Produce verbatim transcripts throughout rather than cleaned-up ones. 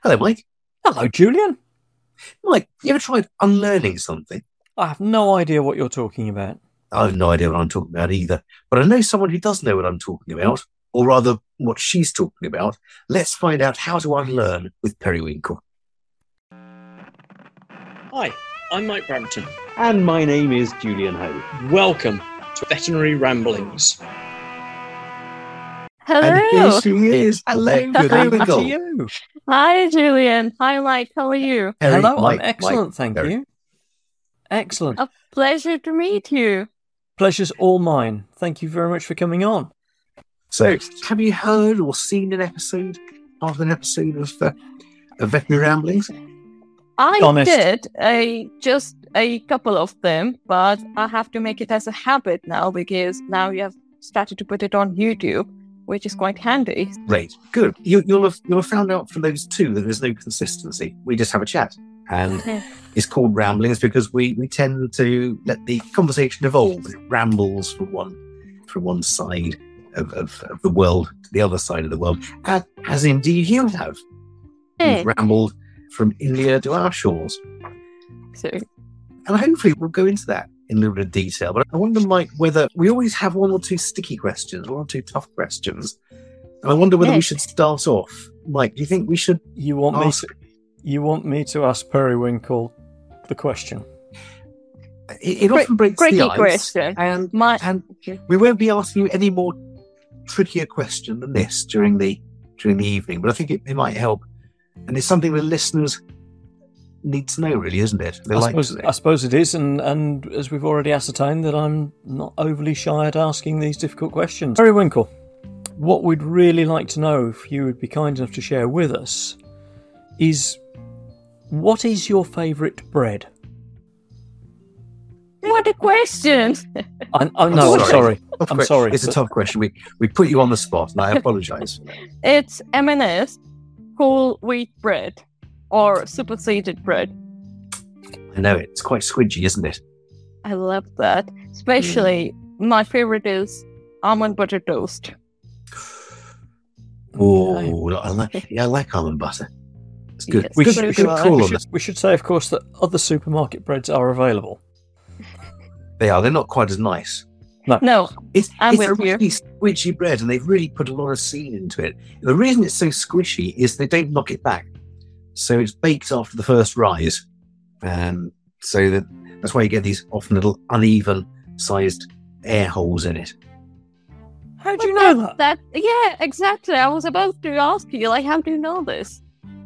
Hello, Mike. Hello, Julian. Mike, you ever tried unlearning something? I have no idea what you're talking about. I have no idea what I'm talking about either, but I know someone who does know what I'm talking about, or rather, what she's talking about. Let's find out how to unlearn with Periwinkle. Hi, I'm Mike Brampton. And my name is Julian Ho. Welcome to Veterinary Ramblings. And Hello. here she is. Hello, Good evening Periwinkle. to you. Hi, Julian. Hi, Mike. How are you? Perry, Hello, Mike, I'm excellent, Mike, thank Perry. you. Excellent. A pleasure to meet you. Pleasure's all mine. Thank you very much for coming on. So, have you heard or seen an episode, part of an episode of, uh, of Veterinary Ramblings? I Honest. did a just a couple of them, but I have to make it as a habit now because now you have started to put it on YouTube, which is quite handy. Great, good. You, you'll have you'll have found out from those two that there's no consistency. We just have a chat, and it's called Ramblings because we, we tend to let the conversation evolve. It rambles from one from one side of, of, of the world to the other side of the world, as, as indeed you have. Hey. You've rambled from India to our shores, So, and hopefully we'll go into that in a little bit of detail. But I wonder, Mike, whether we always have one or two sticky questions, one or two tough questions. And I wonder whether we Yes. should start off. Mike, do you think we should You want me ask? to, you want me to ask Periwinkle the question? It, it Quick- often breaks quickie the ice, question. and my and we won't be asking you any more trickier question than this during the during the evening. But I think it, it might help, and it's something the listeners need to know, really, isn't it? They I like suppose, to know. I suppose it is, and, and as we've already ascertained, that I'm not overly shy at asking these difficult questions. Periwinkle, what we'd really like to know, if you would be kind enough to share with us, is what is your favourite bread? what a question! I, oh, no, I'm sorry. sorry. Tough I'm que- sorry, It's a but- tough question. We we put you on the spot, and I apologise for that. It's M and S whole wheat bread or superseded bread. I know it. It's quite squidgy, isn't it? I love that. Especially, my favorite is almond butter toast. Oh, I like yeah, I like almond butter. It's good. Yes, we good should, we as should well. call we, on should, this. we should say, of course, that other supermarket breads are available. They are. They're not quite as nice. No, It's, I'm it's a with you. really squishy bread, and they've really put a lot of scene into it. The reason it's so squishy is they don't knock it back, so it's baked after the first rise, and so that that's why you get these often little uneven-sized air holes in it. How do you know that? that yeah, exactly. I was about to ask you, like, how do you know this?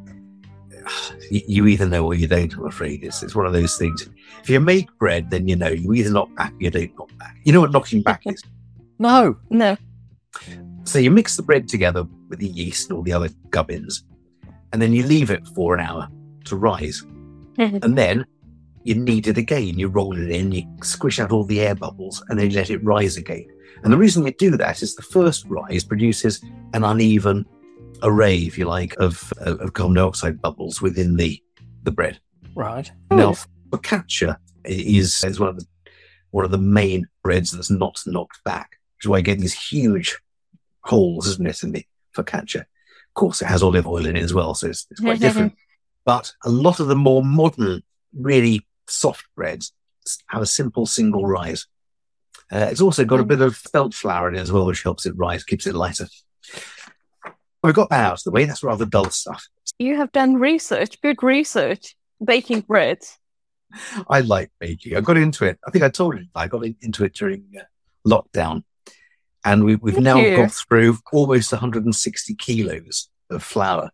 You, you either know or you don't. I'm afraid it's it's one of those things. If you make bread, then you know. You either knock back or you don't knock back. You know what knocking back is. No. No. So you mix the bread together with the yeast and all the other gubbins, and then you leave it for an hour to rise. And then you knead it again. You roll it in, you squish out all the air bubbles, and then you let it rise again. And the reason you do that is the first rise produces an uneven array, if you like, of, of, of carbon dioxide bubbles within the, the bread. Right. Now, focaccia is, is one of the one of the main breads that's not knocked back, which is why you get these huge holes, isn't it, in the focaccia. Of course, it has olive oil in it as well, so it's, it's quite different. But a lot of the more modern, really soft breads have a simple single rise. Uh, it's also got a bit of felt flour in it as well, which helps it rise, keeps it lighter. We've got that out of the way. That's rather dull stuff. You have done research, good research, baking bread. I like baking. I got into it. I think I told you I got in- into it during uh, lockdown. And we, we've Thank now you. got through almost one hundred sixty kilos of flour.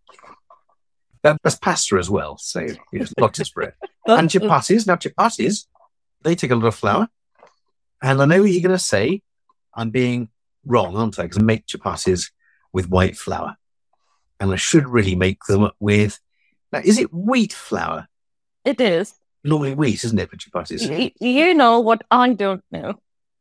That, that's pasta as well, so you know, not just bread. And chapatis. Now, chapatis, they take a lot of flour. And I know what you're going to say. I'm being wrong, aren't I? Because I make chapatis with white flour. And I should really make them with... Now, is it wheat flour? It is. Normally wheat, isn't it, for chapatis? Y- you know what I don't know.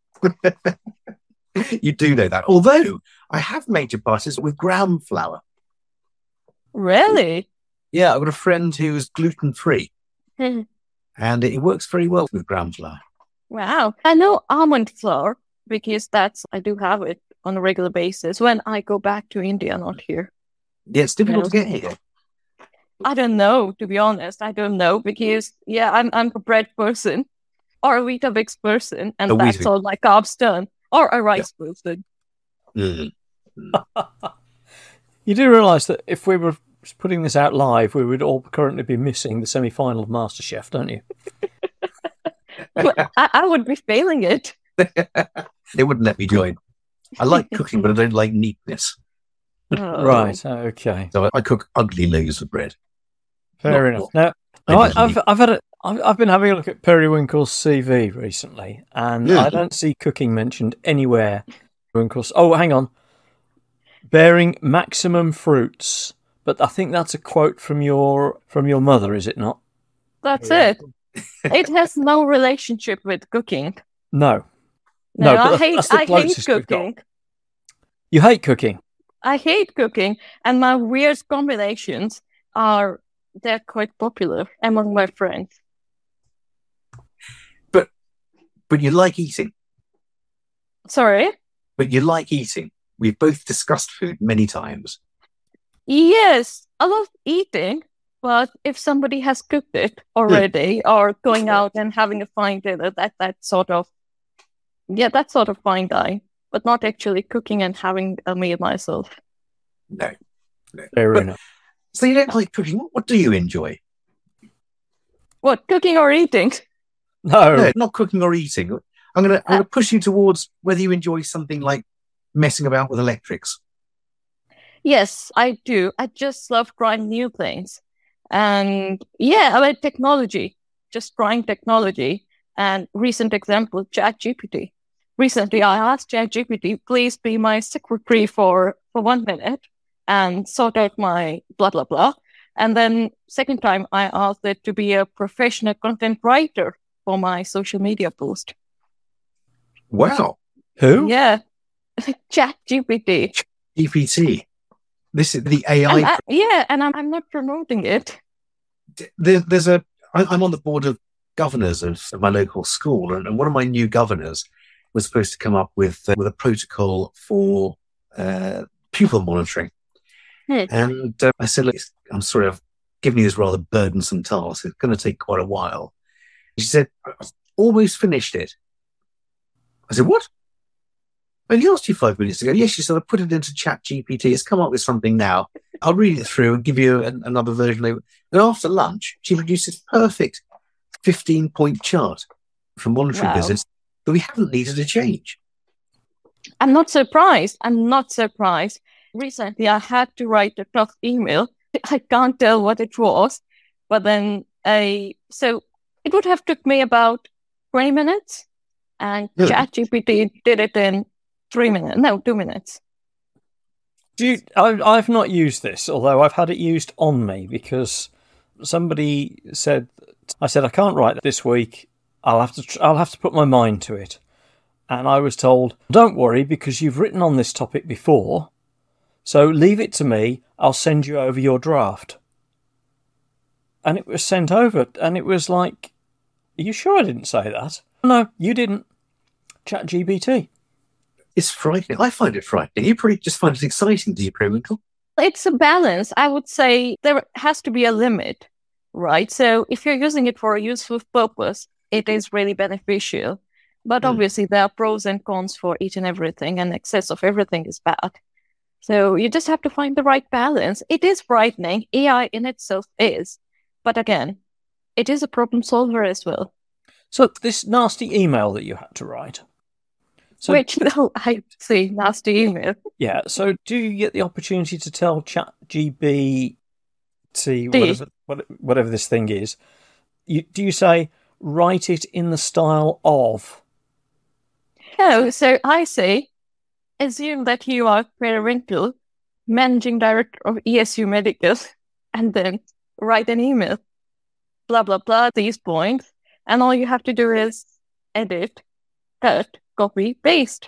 You do know that. Although, I have made chapatis with gram flour. Really? Yeah, I've got a friend who's gluten-free. And it works very well with gram flour. Wow. I know almond flour because that's, I do have it on a regular basis when I go back to India, not here. Yeah, it's difficult Yeah. to get here. I don't know, to be honest. I don't know because, yeah, I'm I'm a bread person or a Weetabix person, and A that's Weetabix. all my carbs done. Or a rice person. Mm. You do realise that if we were putting this out live, we would all currently be missing the semi-final of MasterChef, don't you? I, I would be failing it. They wouldn't let me join. I like cooking, but I don't like neatness. Oh. Right, okay. So I, I cook ugly loaves of bread. Fair Not- enough. Now, not I, maybe I've I've had a I've, I've been having a look at Periwinkle's C V recently, and Yeah. I don't see cooking mentioned anywhere. Periwinkle's. Oh, hang on. Bearing maximum fruits, but I think that's a quote from your from your mother, is it not? That's it. It has no relationship with cooking. No. No, No, but I that's- hate that's the I hate closest we've got. cooking. You hate cooking. I hate cooking, and my weird combinations are they're quite popular among my friends. But you like eating. Sorry? But you like eating. We've both discussed food many times. Yes, I love eating, but if somebody has cooked it already or going out and having a fine dinner, that that sort of yeah, that's sort of fine dining, but not actually cooking and having a meal myself. No. no. Fair But- enough. So you don't like cooking. What, what do you enjoy? What, cooking or eating? No. No, not cooking or eating. I'm gonna I'm gonna push you towards whether you enjoy something like messing about with electrics. Yes, I do. I just love trying new things. And yeah, I like technology, just trying technology. And recent example, ChatGPT. Recently, I asked ChatGPT, please be my secretary for, for one minute and sort out my blah, blah, blah. And then second time, I asked it to be a professional content writer for my social media post. Wow. Who? Yeah, ChatGPT. G P T. This is the A I. And I- yeah, and I'm, I'm not promoting it. there, there's a I, I'm on the board of governors of, of my local school, and, and one of my new governors was supposed to come up with uh, with a protocol for uh, pupil monitoring. Hmm. And uh, I said, look, I'm sorry, I've given you this rather burdensome task. It's going to take quite a while. And she said, I've almost finished it. I said, what? I only asked you five minutes ago. Yes, she said, I put it into ChatGPT. It's come up with something now. I'll read it through and give you an, another version later. And after lunch, she produced this perfect fifteen-point chart for monitoring Wow. visits that we haven't needed to change. I'm not surprised. I'm not surprised. Recently, I had to write a tough email. I can't tell what it was, but then I so it would have took me about twenty minutes, and Really? ChatGPT did it in three minutes. No, two minutes. Do you, I, I've not used this, although I've had it used on me because somebody said, I said I can't write this week. I'll have to. Tr- I'll have to put my mind to it. And I was told, don't worry because you've written on this topic before. So leave it to me. I'll send you over your draft. And it was sent over, and it was like, are you sure I didn't say that? No, you didn't. ChatGPT. It's frightening. I find it frightening. You probably just find it exciting, do you, Periwinkle? It's a balance. I would say there has to be a limit, right? So if you're using it for a useful purpose, it is really beneficial. But Hmm. obviously, there are pros and cons for each and everything, and excess of everything is bad. So you just have to find the right balance. It is frightening. A I in itself is. But again, it is a problem solver as well. So this nasty email that you had to write. So Which, no, I see, nasty email. yeah, so do you get the opportunity to tell ChatGPT, whatever, what- whatever this thing is, you, do you say, write it in the style of? No, so I say, assume that you are Periwinkle, managing director of E S U Medical, and then write an email. Blah, blah, blah, these points. And all you have to do is edit, cut, copy, paste.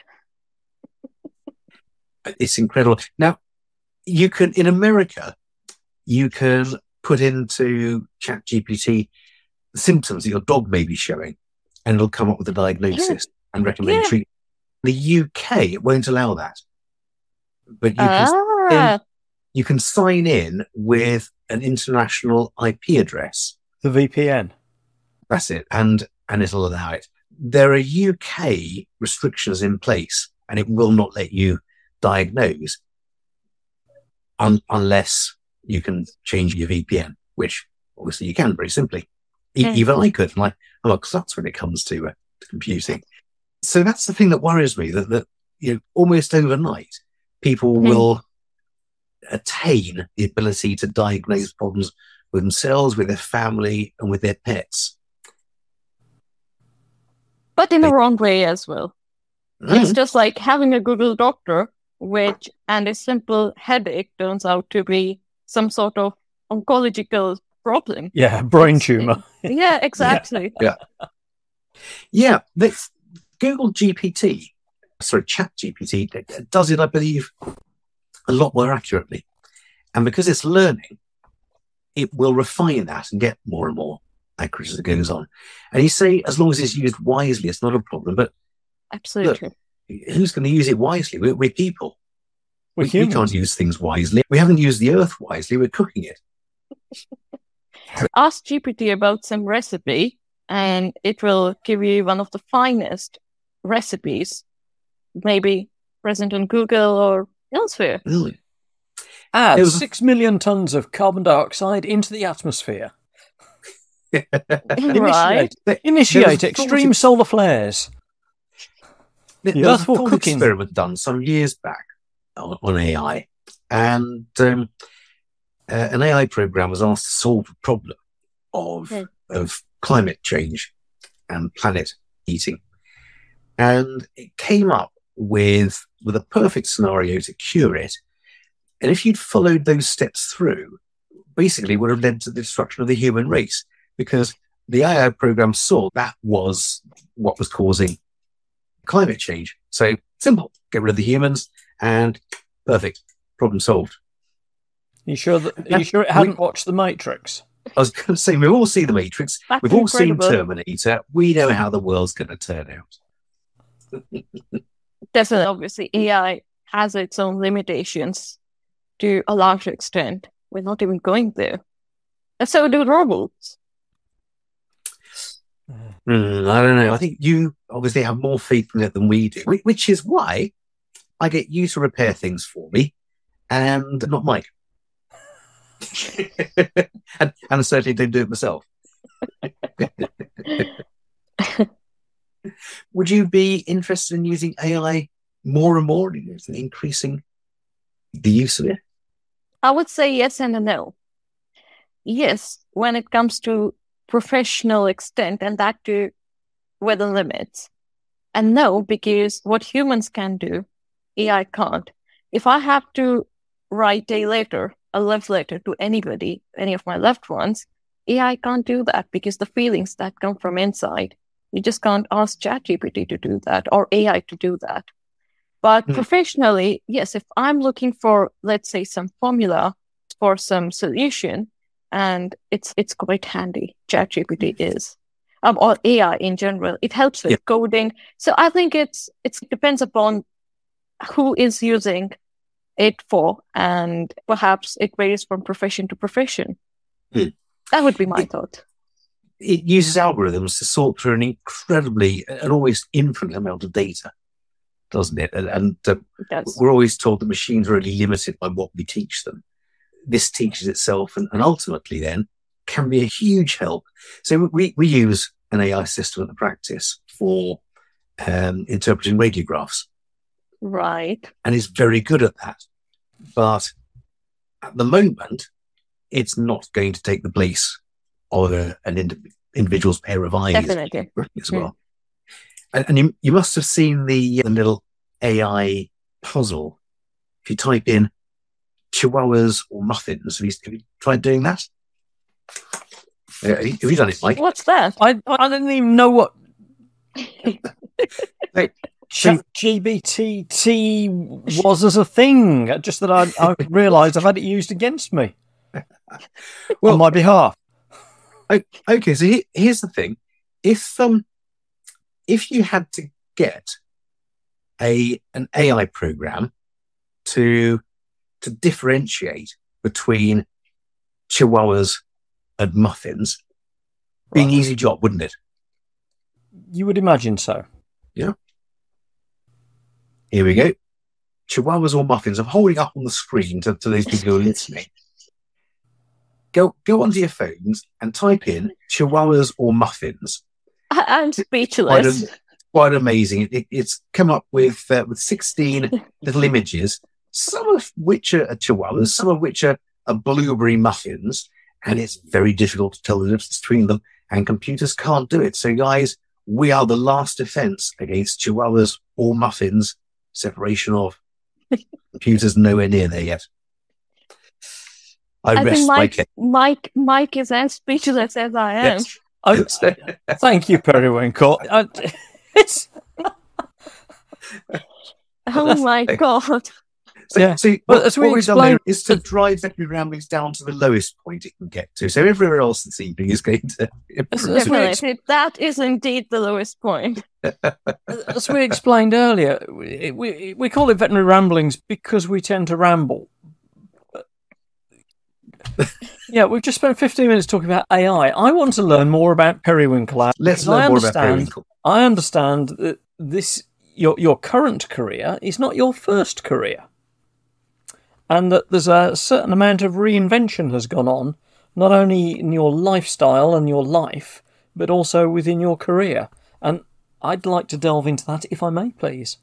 It's incredible. Now, you can, in America, you can put into ChatGPT the symptoms that your dog may be showing, and it'll come up with a diagnosis and recommend Yeah. treatment. In the U K, it won't allow that. But you can Ah, you can sign in with an international I P address. The V P N. That's it. And, and it'll allow it. There are U K restrictions in place, and it will not let you diagnose un- unless you can change your V P N, which obviously you can very simply. E- Mm. Even I could. And I, I'm a klutz when it comes to, uh, to computing. So that's the thing that worries me, that, that you know, almost overnight, people Mm. will attain the ability to diagnose problems with themselves, with their family, and with their pets. But in They- the wrong way as well. It's just like having a Google doctor, which, and a simple headache turns out to be some sort of oncological problem. Yeah, brain It's- tumour. Yeah, exactly. Yeah, that's Google G P T, sorry, Chat G P T does it, I believe, a lot more accurately. And because it's learning, it will refine that and get more and more accurate as it goes on. And you say, as long as it's used wisely, it's not a problem. But Absolutely. who's going to use it wisely? We're, we're people. We're we, we humans. can't use things wisely. We haven't used the earth wisely. We're cooking it. Ask G P T about some recipe, and it will give you one of the finest recipes, maybe present on Google or elsewhere. Really? Add It was a- six million tons of carbon dioxide into the atmosphere. Right. There- Initiate there was a extreme thought- solar flares. There The there was Earth a will thought cook in. experiment done some years back on, on A I, and um, uh, an A I program was asked to solve the problem of Hmm. of climate change and planet heating, and it came up with with a perfect scenario to cure it. And if you'd followed those steps through, basically it would have led to the destruction of the human race, because the A I program saw that was what was causing climate change. So simple, get rid of the humans and perfect, problem solved. You sure that? Are you sure it hadn't watched The Matrix? I was going to say, we've all seen The Matrix. That's We've all incredible. seen Terminator. We know how the world's going to turn out. Definitely, obviously, A I has its own limitations to a large extent. We're not even going there. And so do robots. Mm, I don't know. I think you obviously have more faith in it than we do, whi- which is why I get you to repair things for me and not Mike. and, and I certainly don't do it myself. Would you be interested in using A I more and more, in increasing the use of it? I would say yes and a no. Yes, when it comes to professional extent, and that too with the limits. And no, because what humans can do, A I can't. If I have to write a letter, a love letter to anybody, any of my loved ones, A I can't do that because the feelings that come from inside, you just can't ask ChatGPT to do that or A I to do that. But Mm. professionally, yes, if I'm looking for, let's say, some formula for some solution, and it's it's quite handy, ChatGPT is, um, or A I in general, it helps with Yeah. coding. So I think it's it's it depends upon who is using it for, and perhaps it varies from profession to profession. Mm. That would be my It- thought. It uses algorithms to sort through an incredibly, an almost infinite amount of data, doesn't it? And, and uh, It does. we're always told that machines are only limited by what we teach them. This teaches itself, and, and ultimately then can be a huge help. So we, we use an A I system at the practice for um, interpreting radiographs, Right. and is very good at that. But at the moment, it's not going to take the place of a, an indi- individual's pair of eyes Definitely. as well. And, and you, you must have seen the, the little A I puzzle. If you type in chihuahuas or muffins, have you, have you tried doing that? Uh, Have you, have you done it, Mike? What's that? I I didn't even know what Right. Chat G P T was as a thing. Just that I, I realised I've had it used against me Well, on my behalf. okay, so he, here's the thing. If um, if you had to get a an A I program to to differentiate between chihuahuas and muffins, be an Right. easy job, wouldn't it? You would imagine so. Yeah. Here we go. Chihuahuas or muffins. I'm holding up on the screen to, to those people who are listening. Go go onto your phones and type in chihuahuas or muffins. I- I'm Quite, speechless. a, quite amazing. It, it, it's come up with uh, with sixteen little images, some of which are, are chihuahuas, some of which are, are blueberry muffins, and it's very difficult to tell the difference between them, and computers can't do it. So, guys, we are the last defense against chihuahuas or muffins. Separation of computers nowhere near there yet. I, I rest think my Mike, case. Mike, Mike is as speechless as I am. Yes. Oh, thank you, Periwinkle. I, it's, Oh my God. So, Yeah. so Well, what, as we what we've done there explained- is to drive veterinary ramblings down to the lowest point it can get to. So everywhere else this evening is going to improve. As we ex- Definitely. That is indeed the lowest point. as we explained earlier, we, we, we call it veterinary ramblings because we tend to ramble. Yeah, we've just spent fifteen minutes talking about A I. I want to learn more about Periwinkle. Let's because learn I more about understand- periwinkle. I understand that this your your current career is not your first career, and that there's a certain amount of reinvention has gone on, not only in your lifestyle and your life, but also within your career. And I'd like to delve into that, if I may, please.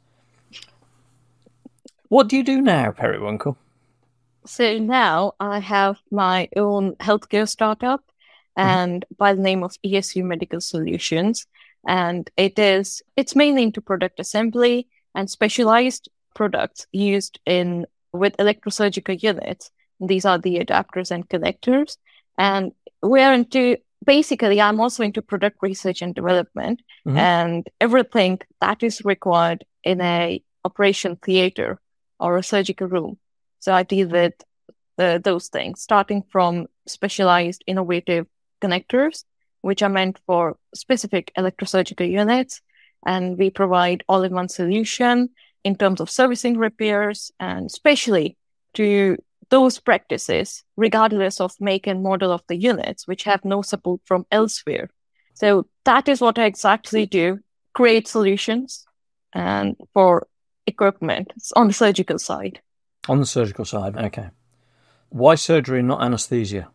What do you do now, Periwinkle? So now I have my own healthcare startup, and by the name of E S U Medical Solutions. And it is, it's mainly into product assembly and specialized products used in with electrosurgical units. These are the adapters and connectors. And we're into, basically, I'm also into product research and development Mhm. and everything that is required in a operation theater or a surgical room. So I deal with the, those things, starting from specialized innovative connectors, which are meant for specific electrosurgical units. And we provide all-in-one solution in terms of servicing, repairs, and especially to those practices, regardless of make and model of the units, which have no support from elsewhere. So that is what I exactly do, create solutions and for equipment. It's on the surgical side. On the surgical side, okay. Why surgery and not anesthesia?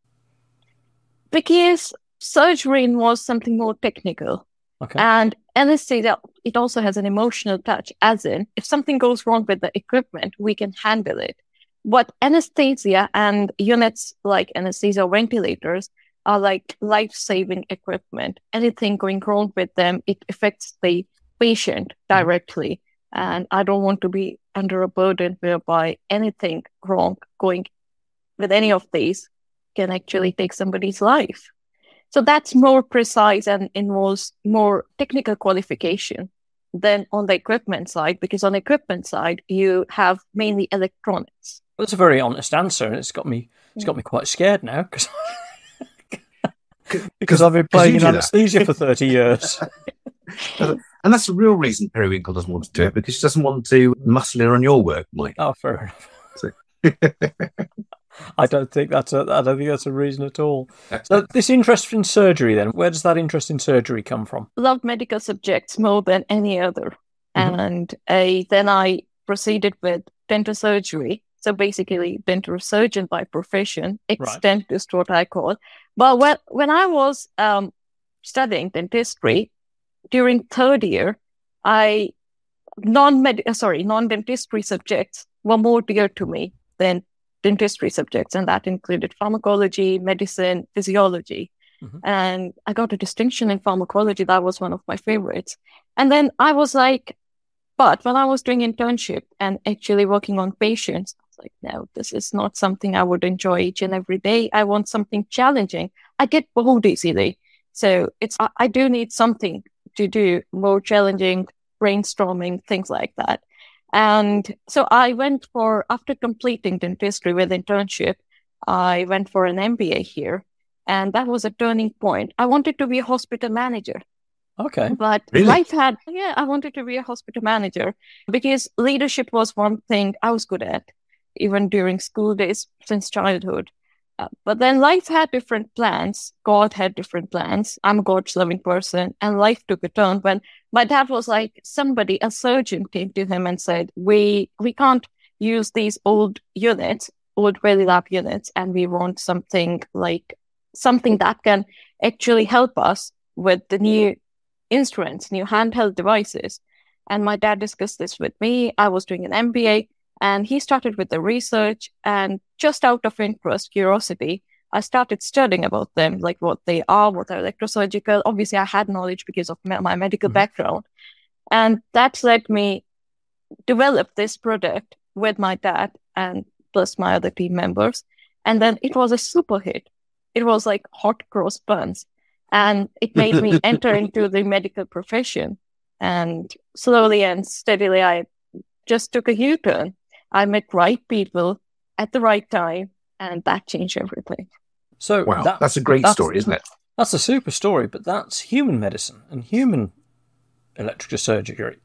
Because surgery was something more technical. Okay. And anesthesia, it also has an emotional touch, as in, if something goes wrong with the equipment, we can handle it. But anesthesia and units like anesthesia ventilators are like life-saving equipment. Anything going wrong with them, it affects the patient directly. And I don't want to be under a burden whereby anything wrong going with any of these can actually take somebody's life. So that's more precise and involves more technical qualification than on the equipment side, because on the equipment side, you have mainly electronics. Well, that's a very honest answer, and it's got me it's got me quite scared now because because I've been playing you in do that. anaesthesia for thirty years. And that's the real reason Periwinkle doesn't want to do it, because she doesn't want to muscle in on your work, Mike. Oh, fair enough. So- I don't think that's a I don't think that's a reason at all. So this interest in surgery, then, where does that interest in surgery come from? Love medical subjects more than any other. Mhm. And uh, then I proceeded with dental surgery. So basically, dental surgeon by profession, ex-dentist, what I call. But when, when I was um, studying dentistry, during third year, I non-med uh, sorry non-dentistry subjects were more dear to me than dentistry subjects, and that included pharmacology, medicine, physiology. Mhm. And I got a distinction in pharmacology. That was one of my favorites. And then I was like, but when I was doing internship and actually working on patients, I was like, no, this is not something I would enjoy each and every day. I want something challenging. I get bored easily. So it's, I, I do need something to do more challenging, brainstorming, things like that. And so I went for, after completing dentistry with internship, I went for an M B A here. And that was a turning point. I wanted to be a hospital manager. Okay. But Really? life had, yeah, I wanted to be a hospital manager because leadership was one thing I was good at, even during school days since childhood. Uh, but then life had different plans. God had different plans. I'm a God-loving person, and life took a turn when my dad was like, somebody, a surgeon came to him and said, we we can't use these old units, old Radiolab units, and we want something like something that can actually help us with the new instruments, new handheld devices. And my dad discussed this with me. I was doing an M B A, and he started with the research, and just out of interest, curiosity, I started studying about them, like what they are, what are electrosurgical. Obviously, I had knowledge because of my medical mm-hmm. background. And that let me develop this product with my dad and plus my other team members. And then it was a super hit. It was like hot cross buns. And it made me enter into the medical profession. And slowly and steadily, I just took a U-turn. I met right people at the right time, and that changed everything. So wow, that, that's a great that's, story, isn't it? That's a super story, but that's human medicine and human electrosurgery.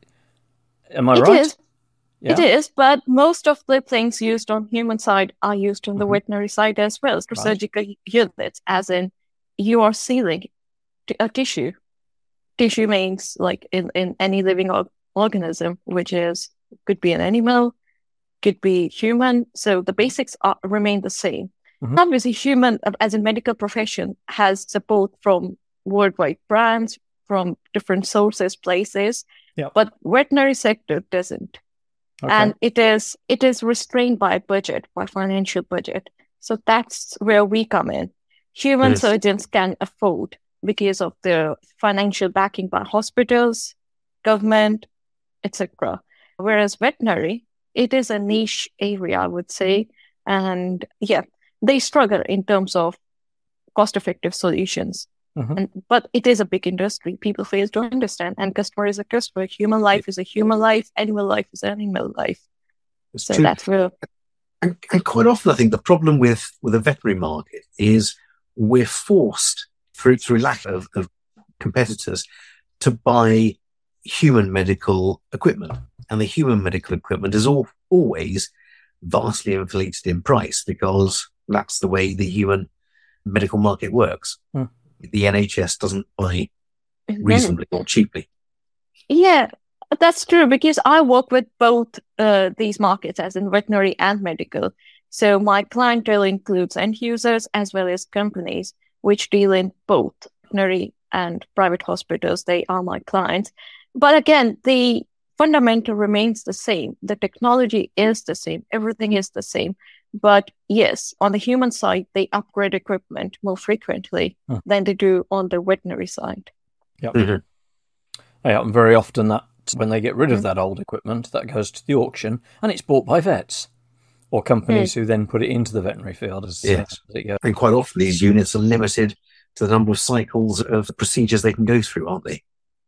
Am I it right? Is. Yeah. It is, but most of the things used on human side are used on the mm-hmm. veterinary side as well. Surgical right. units, as in you are sealing t- a tissue. Tissue means like in, in any living or- organism, which is could be an animal, could be human. So the basics are, remain the same. Mm-hmm. Obviously, human, as a medical profession, has support from worldwide brands, from different sources, places, yep. but veterinary sector doesn't. Okay. And it is it is restrained by budget, by financial budget. So that's where we come in. Human yes. surgeons can afford because of the financial backing by hospitals, government, et cetera. Whereas veterinary, it is a niche area, I would say. And yeah, they struggle in terms of cost-effective solutions. Mm-hmm. And, but it is a big industry. People fail to understand. And customer is a customer. Human life is a human life. Animal life is an animal life. It's so true. that's real. And, and quite often, I think the problem with, with the veterinary market is we're forced, through through lack of, of competitors, to buy human medical equipment. And the human medical equipment is all, always vastly inflated in price because that's the way the human medical market works. Hmm. The N H S doesn't buy reasonably or cheaply. Yeah, that's true because I work with both uh, these markets, as in veterinary and medical. So my clientele includes end users as well as companies which deal in both veterinary and private hospitals. They are my clients. But again, the fundamental remains the same. The technology is the same. Everything is the same. But yes, on the human side, they upgrade equipment more frequently huh. than they do on the veterinary side. Yep. Mm-hmm. Yeah, and very often that when they get rid of mm-hmm. that old equipment, that goes to the auction and it's bought by vets or companies mm. who then put it into the veterinary field. As, yes. uh, as it goes. And quite often these units are limited to the number of cycles of procedures they can go through, aren't they?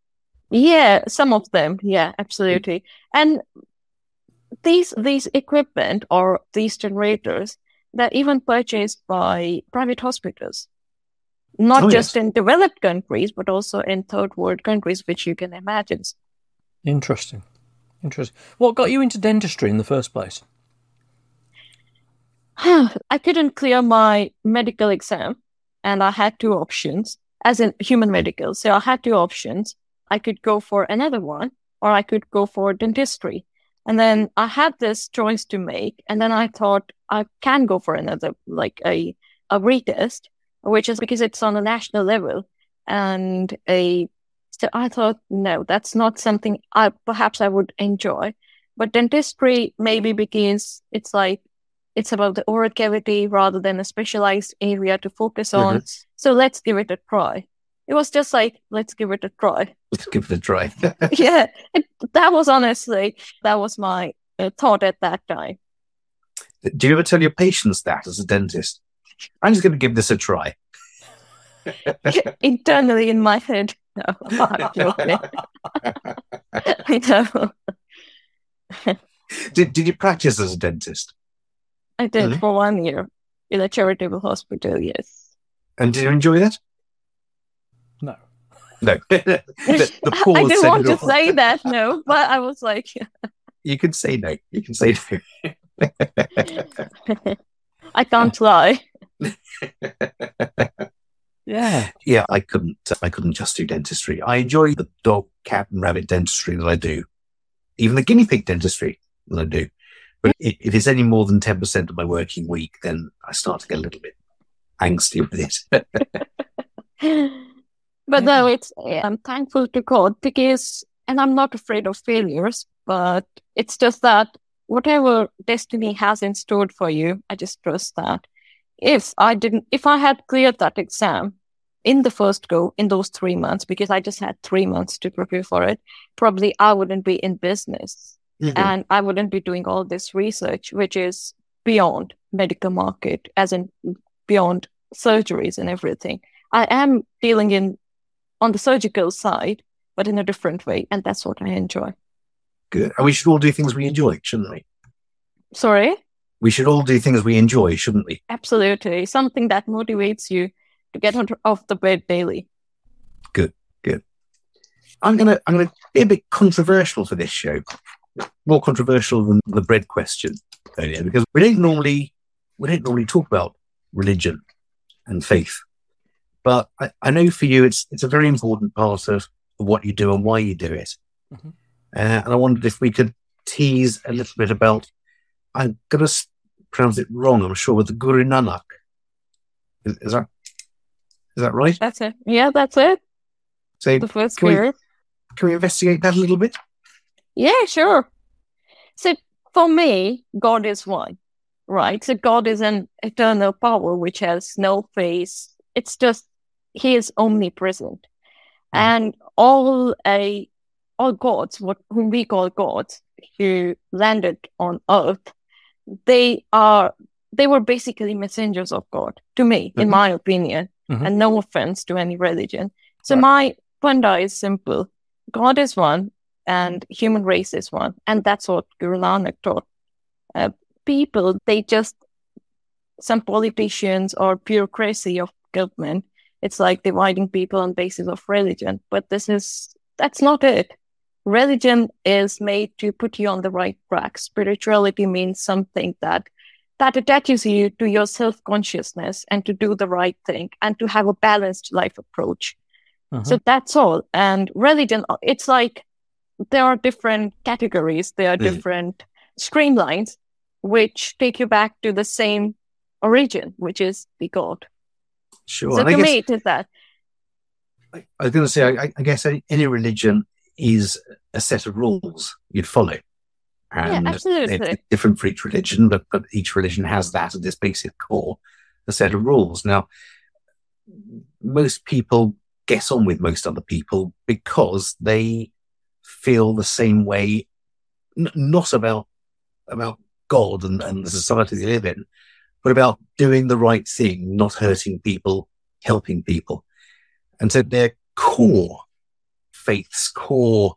Yeah, some of them. Yeah, absolutely. Mm-hmm. And These these equipment or these generators that even purchased by private hospitals, not oh, just yes. in developed countries, but also in third world countries, which you can imagine. Interesting. Interesting. What got you into dentistry in the first place? I couldn't clear my medical exam and I had two options, as in human medical. So I had two options. I could go for another one or I could go for dentistry. And then I had this choice to make. And then I thought I can go for another, like a, a retest, which is because it's on a national level. And a, so I thought, no, that's not something I, perhaps I would enjoy. But dentistry maybe because it's like, it's about the oral cavity rather than a specialized area to focus on. Mm-hmm. So let's give it a try. It was just like, let's give it a try. Let's give it a try. yeah, it, that was honestly, that was my uh, thought at that time. Do you ever tell your patients that as a dentist? I'm just going to give this a try. Internally in my head, no, I'm joking. I know. Did, did you practice as a dentist? I did really? for one year in a charitable hospital, yes. And did you enjoy that? No. No. the, the pause I didn't want to say that, no, but I was like... You can say no. You can say no. I can't lie. Yeah. Yeah, I couldn't. I couldn't just do dentistry. I enjoy the dog, cat, and rabbit dentistry that I do, even the guinea pig dentistry that I do. But if if it's any more than ten percent of my working week, then I start to get a little bit angsty with it. But no, it's I'm thankful to God because, and I'm not afraid of failures. But it's just that whatever destiny has in store for you, I just trust that. If I didn't, if I had cleared that exam in the first go in those three months, because I just had three months to prepare for it, probably I wouldn't be in business Mhm. and I wouldn't be doing all this research, which is beyond medical market, as in beyond surgeries and everything. I am dealing in on the surgical side, but in a different way, and that's what I enjoy. Good. And we should all do things we enjoy, shouldn't we? Sorry? We should all do things we enjoy, shouldn't we? Absolutely. Something that motivates you to get out of the bed daily. Good, good. I'm gonna I'm gonna be a bit controversial for this show. More controversial than the bread question earlier, because we don't normally we don't normally talk about religion and faith. But I, I know for you it's it's a very important part of what you do and why you do it. Mhm. Uh, and I wondered if we could tease a little bit about, I'm going to pronounce it wrong, I'm sure, with the Guru Nanak. Is, is that is that right? That's it. Yeah, that's it. So The first can we, guru. can we investigate that a little bit? Yeah, sure. So for me, God is one, right? So God is an eternal power which has no face. It's just, he is omnipresent. Mm. And all a all gods, what whom we call gods, who landed on earth, they are they were basically messengers of God, to me, in Mhm. my opinion, Mhm. and no offense to any religion. So Right. my funda is simple. God is one and human race is one. And that's what Guru Nanak taught. Uh, people, they just, some politicians or bureaucracy of government, it's like dividing people on basis of religion. But this is, that's not it. Religion is made to put you on the right track. Spirituality means something that that attaches you to your self-consciousness and to do the right thing and to have a balanced life approach. Uh-huh. So that's all. And religion, it's like there are different categories, there are Mm. different streamlines which take you back to the same origin, which is the God. Sure. So And I to guess me, it is that. I was going to say, I, I guess any, any religion is a set of rules you'd follow. Yeah, And absolutely. it's different for each religion, but, but each religion has that at its basic core, a set of rules. Now, most people get on with most other people because they feel the same way, n- not about about God and, and the society they live in, but about doing the right thing, not hurting people, helping people. And so their core faiths, core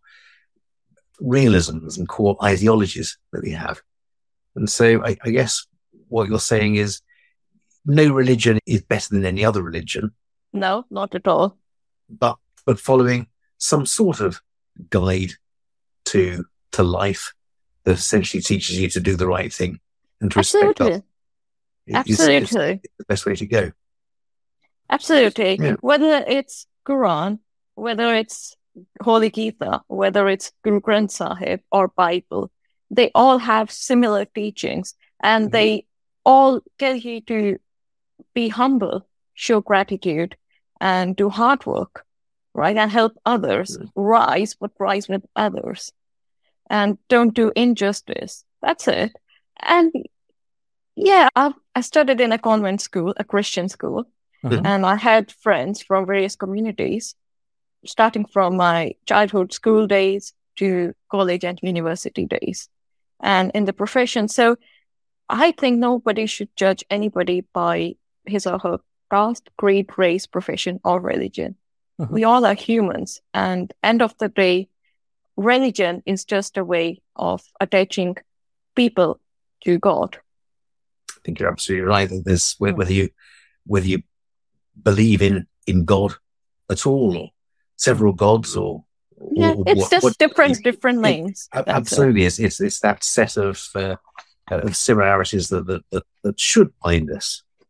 realisms and core ideologies that they have. And so I, I guess what you're saying is no religion is better than any other religion, No, not at all. but but following some sort of guide to to life that essentially teaches you to do the right thing and to respect Absolutely. others is- is Absolutely. the best way to go. Absolutely. Yeah. Whether it's Quran, whether it's Holy Gita, whether it's Guru Granth Sahib or Bible, they all have similar teachings and Mhm. they all tell you to be humble, show gratitude, and do hard work, right? And help others Mhm. rise, but rise with others. And don't do injustice. That's it. And yeah, I, I studied in a convent school, a Christian school, Uh-huh. and I had friends from various communities, starting from my childhood school days to college and university days, and in the profession. So I think nobody should judge anybody by his or her caste, creed, race, profession, or religion. Mhm. We all are humans, and end of the day, religion is just a way of attaching people to God. I think you're absolutely right. That there's whether you whether you believe in in God at all, or several gods, or, or Yeah, or it's what- just what- different, different it- names. Ab- That's it. Absolutely, it's, it's it's that set of uh, of similarities that that, that that should bind us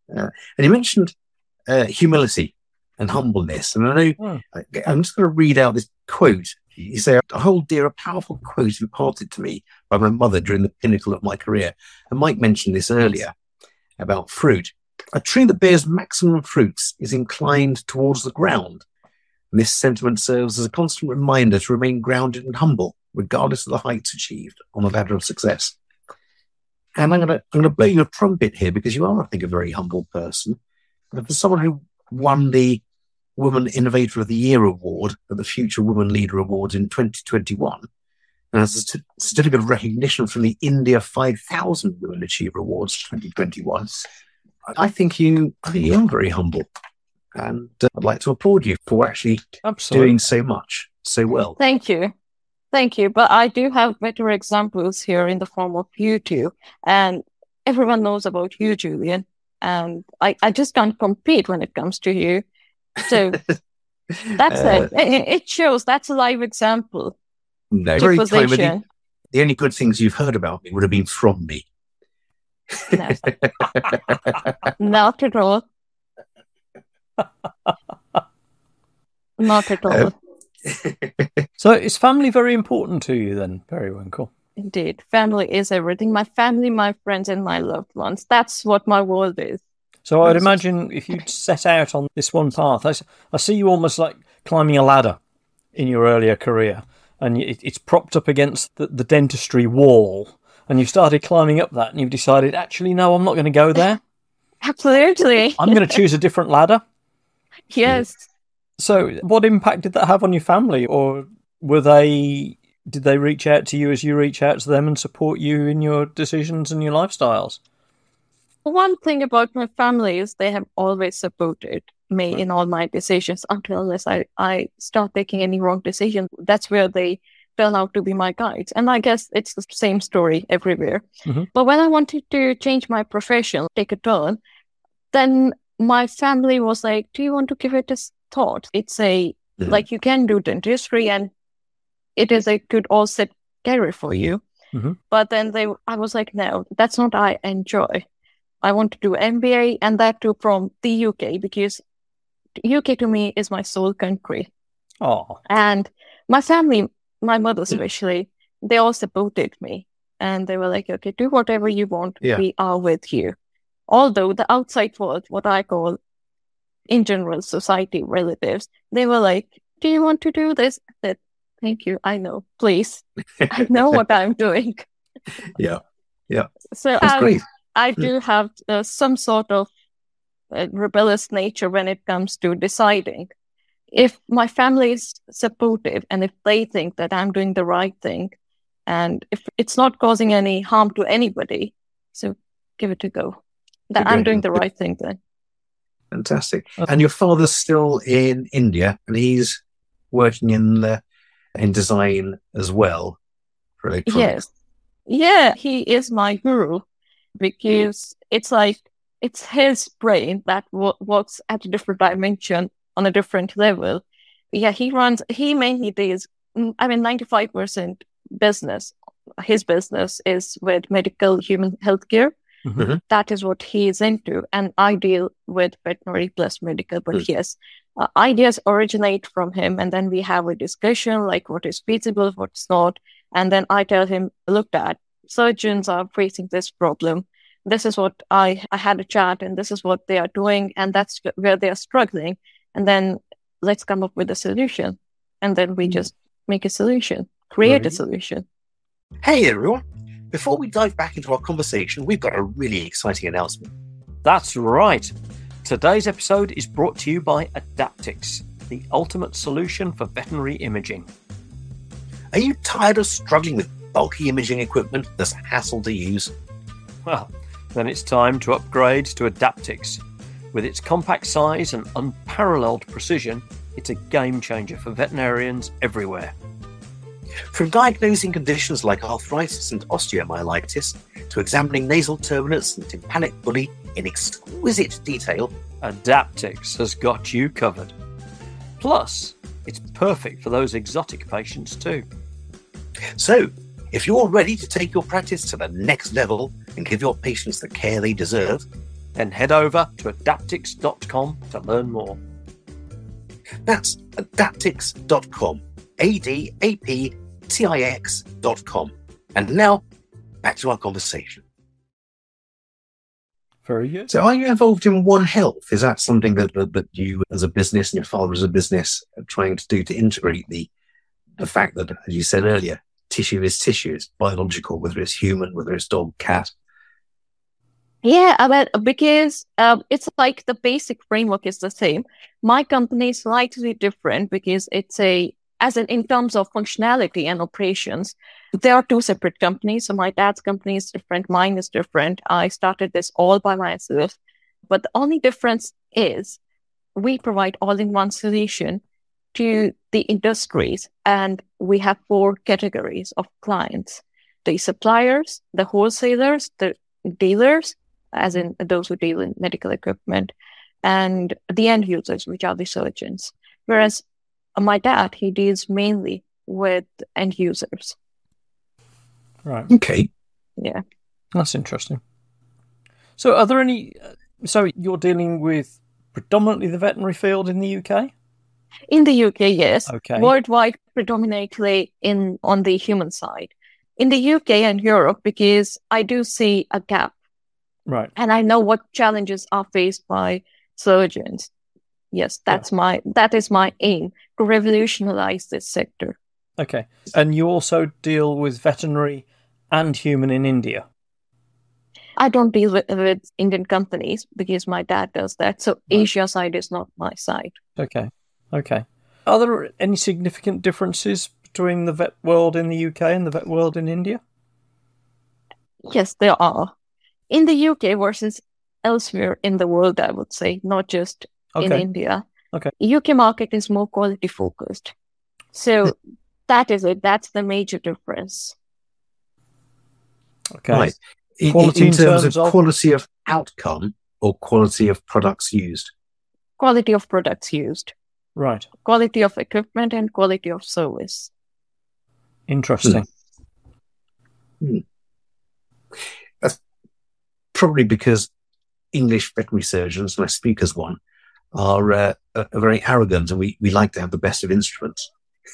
Uh, and you mentioned uh, humility and humbleness. And I know mm. I, I'm just going to read out this quote. You say, I hold dear a powerful quote imparted to me by my mother during the pinnacle of my career. And Mike mentioned this earlier about fruit. A tree that bears maximum fruits is inclined towards the ground. And this sentiment serves as a constant reminder to remain grounded and humble, regardless of the heights achieved on the ladder of success. And I'm going to I'm going to blow you a trumpet here because you are, I think, a very humble person. And for someone who won the Woman Innovator of the Year award at the Future Woman Leader Awards in twenty twenty-one, and as a st- certificate of recognition from the India five thousand Women Achiever Awards twenty twenty-one, I think you, I think you are very humble. And uh, I'd like to applaud you for actually Absolutely. doing so much, so well. Thank you. Thank you. But I do have better examples here in the form of you two. And everyone knows about you, Julian. And I, I just can't compete when it comes to you. So that's uh, it. It shows that's a live example. No, very kind. The, the only good things you've heard about me would have been from me. No. Not at all. Not at all. Um, So is family very important to you then, Periwinkle? Indeed. Family is everything. My family, my friends, and my loved ones. That's what my world is. So I'd imagine if you set out on this one path, I, I see you almost like climbing a ladder in your earlier career, and it, it's propped up against the, the dentistry wall, and you've started climbing up that, and you've decided, actually, no, I'm not going to go there. Absolutely. I'm going to choose a different ladder. Yes. So what impact did that have on your family, or were they, did they reach out to you as you reach out to them and support you in your decisions and your lifestyles? One thing about my family is they have always supported me in all my decisions until unless I, I start taking any wrong decisions. That's where they turn out to be my guides. And I guess it's the same story everywhere. Mm-hmm. But when I wanted to change my profession, take a turn, then my family was like, do you want to give it a thought? It's a, mm-hmm. like you can do dentistry and it is a good all set career for you. Mm-hmm. But then they, I was like, no, that's not what I enjoy. I want to do M B A, and that too from the U K, because U K to me is my soul country. Oh. And my family, my mother especially, they all supported me. And they were like, okay, do whatever you want. Yeah. We are with you. Although the outside world, what I call in general society, relatives, they were like, do you want to do this? I said, thank you. I know. Please. I know what I'm doing. Yeah. Yeah. So That's um, great. I do have uh, some sort of uh, rebellious nature when it comes to deciding. If my family is supportive and if they think that I'm doing the right thing and if it's not causing any harm to anybody, so give it a go. That I'm doing the right thing then. Fantastic. And your father's still in India and he's working in the, in design as well for electronics. Yes. Yeah, he is my guru. Because it's like, it's his brain that w- works at a different dimension on a different level. Yeah, he runs, he mainly does, I mean, ninety-five percent business. His business is with medical human healthcare. Mm-hmm. That is what he is into. And I deal with veterinary plus medical. But mm-hmm. yes, uh, ideas originate from him. And then we have a discussion like what is feasible, what's not. And then I tell him, look, Dad, surgeons are facing this problem. This is what I, I had a chat and this is what they are doing. And that's where they are struggling. And then let's come up with a solution. And then we just make a solution, create a solution. Hey, everyone. Before we dive back into our conversation, we've got a really exciting announcement. That's right. Today's episode is brought to you by Adaptix, the ultimate solution for veterinary imaging. Are you tired of struggling with bulky imaging equipment that's a hassle to use? Well, then it's time to upgrade to Adaptix. With its compact size and unparalleled precision, it's a game changer for veterinarians everywhere. From diagnosing conditions like arthritis and osteomyelitis to examining nasal turbinates and tympanic bully in exquisite detail, Adaptix has got you covered. Plus, it's perfect for those exotic patients too. So, if you're ready to take your practice to the next level and give your patients the care they deserve, then head over to adaptix dot com to learn more. That's adaptix dot com. A D A P T I X dot com. And now, back to our conversation. Very good. So are you involved in One Health? Is that something that, that, that you as a business and your father as a business are trying to do to integrate the the fact that, as you said earlier, tissue is tissue, it's biological, whether it's human, whether it's dog, cat? Yeah, I mean, because um, it's like the basic framework is the same. My company is slightly different because it's a, as in, in terms of functionality and operations, there are two separate companies. So my dad's company is different, mine is different. I started this all by myself. But the only difference is we provide all-in-one solution to the industries, and we have four categories of clients: the suppliers, the wholesalers, the dealers, as in those who deal in medical equipment, and the end users, which are the surgeons. Whereas my dad, he deals mainly with end users. Right. Okay. Yeah. That's interesting. So are there any... So you're dealing with predominantly the veterinary field in the U K? In the U K, yes. Okay. Worldwide, predominantly in on the human side. In the U K and Europe, because I do see a gap. Right. And I know what challenges are faced by surgeons. Yes, that's yeah. my that is my aim, to revolutionize this sector. Okay. And you also deal with veterinary and human in India? I don't deal with, with Indian companies because my dad does that. So right. Asia side is not my side. Okay. Okay. Are there any significant differences between the vet world in the U K and the vet world in India? Yes, there are. In the U K versus elsewhere in the world, I would say, not just okay. in India. Okay. U K market is more quality focused. So that is it. That's the major difference. Okay. Right. In, quality in, in, in terms, terms of, of quality of outcome or quality of products used? Quality of products used. Right. Quality of equipment and quality of service. Interesting. Hmm. Hmm. That's probably because English veterinary surgeons, and I speak as one, are, uh, are very arrogant, and we, we like to have the best of instruments.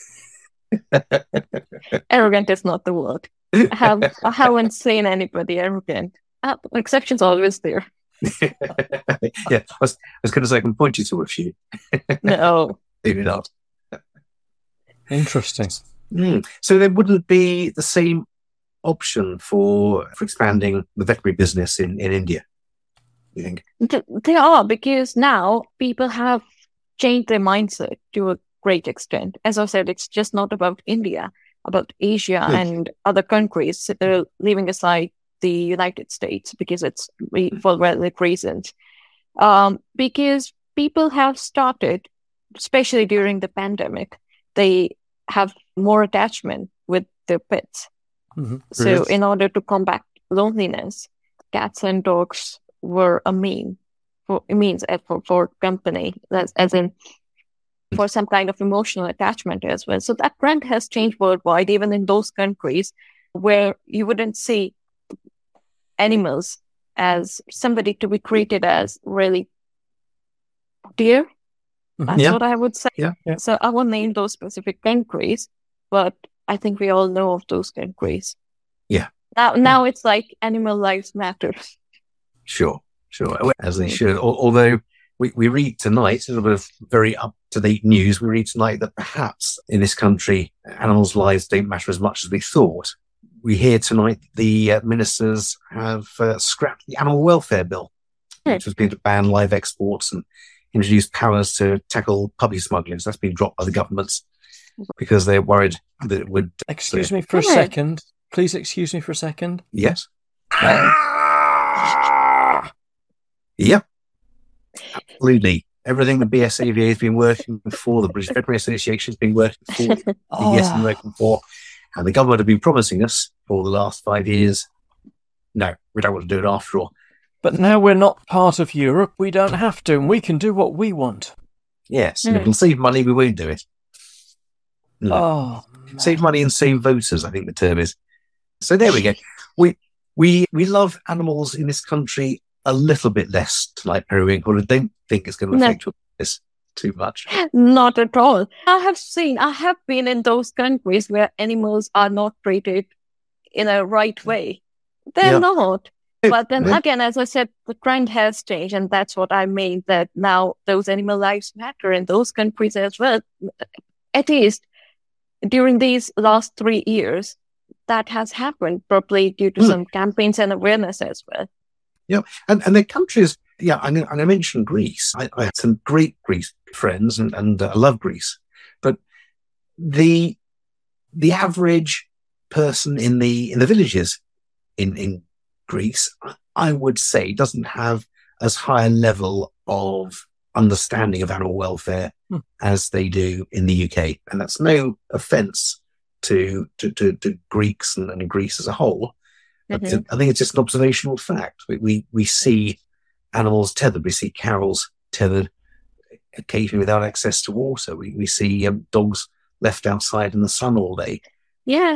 Arrogant is not the word. I, have, I haven't seen anybody arrogant. Uh, exceptions are always there. yeah, I was, I was going to say I can point you to a few. No. Maybe not. Interesting. Mm. So there wouldn't be the same option for for expanding the veterinary business in, in India, you think? There are, because now people have changed their mindset to a great extent. As I said, it's just not about India, about Asia mm. and other countries, uh, leaving aside the United States because it's for valid reasons. Um, because people have started, especially during the pandemic, they have more attachment with their pets. Mm-hmm. So yes. in order to combat loneliness, cats and dogs were a mean for means for, for company, as, as in for some kind of emotional attachment as well. So that trend has changed worldwide, even in those countries where you wouldn't see animals as somebody to be treated as really dear. That's yeah. what I would say. Yeah. Yeah. So I won't name those specific countries, but I think we all know of those countries. Yeah. Now, now it's like animal lives matter. Sure, sure. As they should. Although we, we read tonight, a little bit of very up-to-date news, we read tonight that perhaps in this country, animals' lives don't matter as much as we thought. We hear tonight the uh, ministers have uh, scrapped the animal welfare bill, hmm. which was going to ban live exports and introduce powers to tackle puppy smugglers. That's been dropped by the governments because they're worried that it would... Excuse me for a ahead. second. Please excuse me for a second. Yes. Yep. Absolutely. Everything the B S A V A has been working for, the British Veterinary Association has been working for, the oh. B S has been working for, and the government have been promising us for the last five years. No, we don't want to do it after all. But now we're not part of Europe, we don't have to, and we can do what we want. Yes, and if it'll save money, we won't do it. No. Oh, save money and save voters, I think the term is. So there we go. We we we love animals in this country a little bit less like periwinkle. I don't think it's going to No. affect your business too much. Not at all. I have seen, I have been in those countries where animals are not treated in a right way. They're Yeah. not. But then Yeah. again, as I said, the trend has changed, and that's what I mean, that now those animal lives matter in those countries as well. At least during these last three years, that has happened, probably due to Mm. some campaigns and awareness as well. And and the countries, yeah, I'm going to mention Greece. I, I had some great Greece friends, and, and uh, I love Greece. But the the average person in the in the villages in in Greece, I would say, doesn't have as high a level of understanding of animal welfare Hmm. as they do in the U K. And that's no offence to to, to, to Greeks and, and Greece as a whole. But Mhm. I think it's just an observational fact. We, we we see animals tethered. We see cows tethered, occasionally without access to water. We we see um, dogs left outside in the sun all day. Yeah.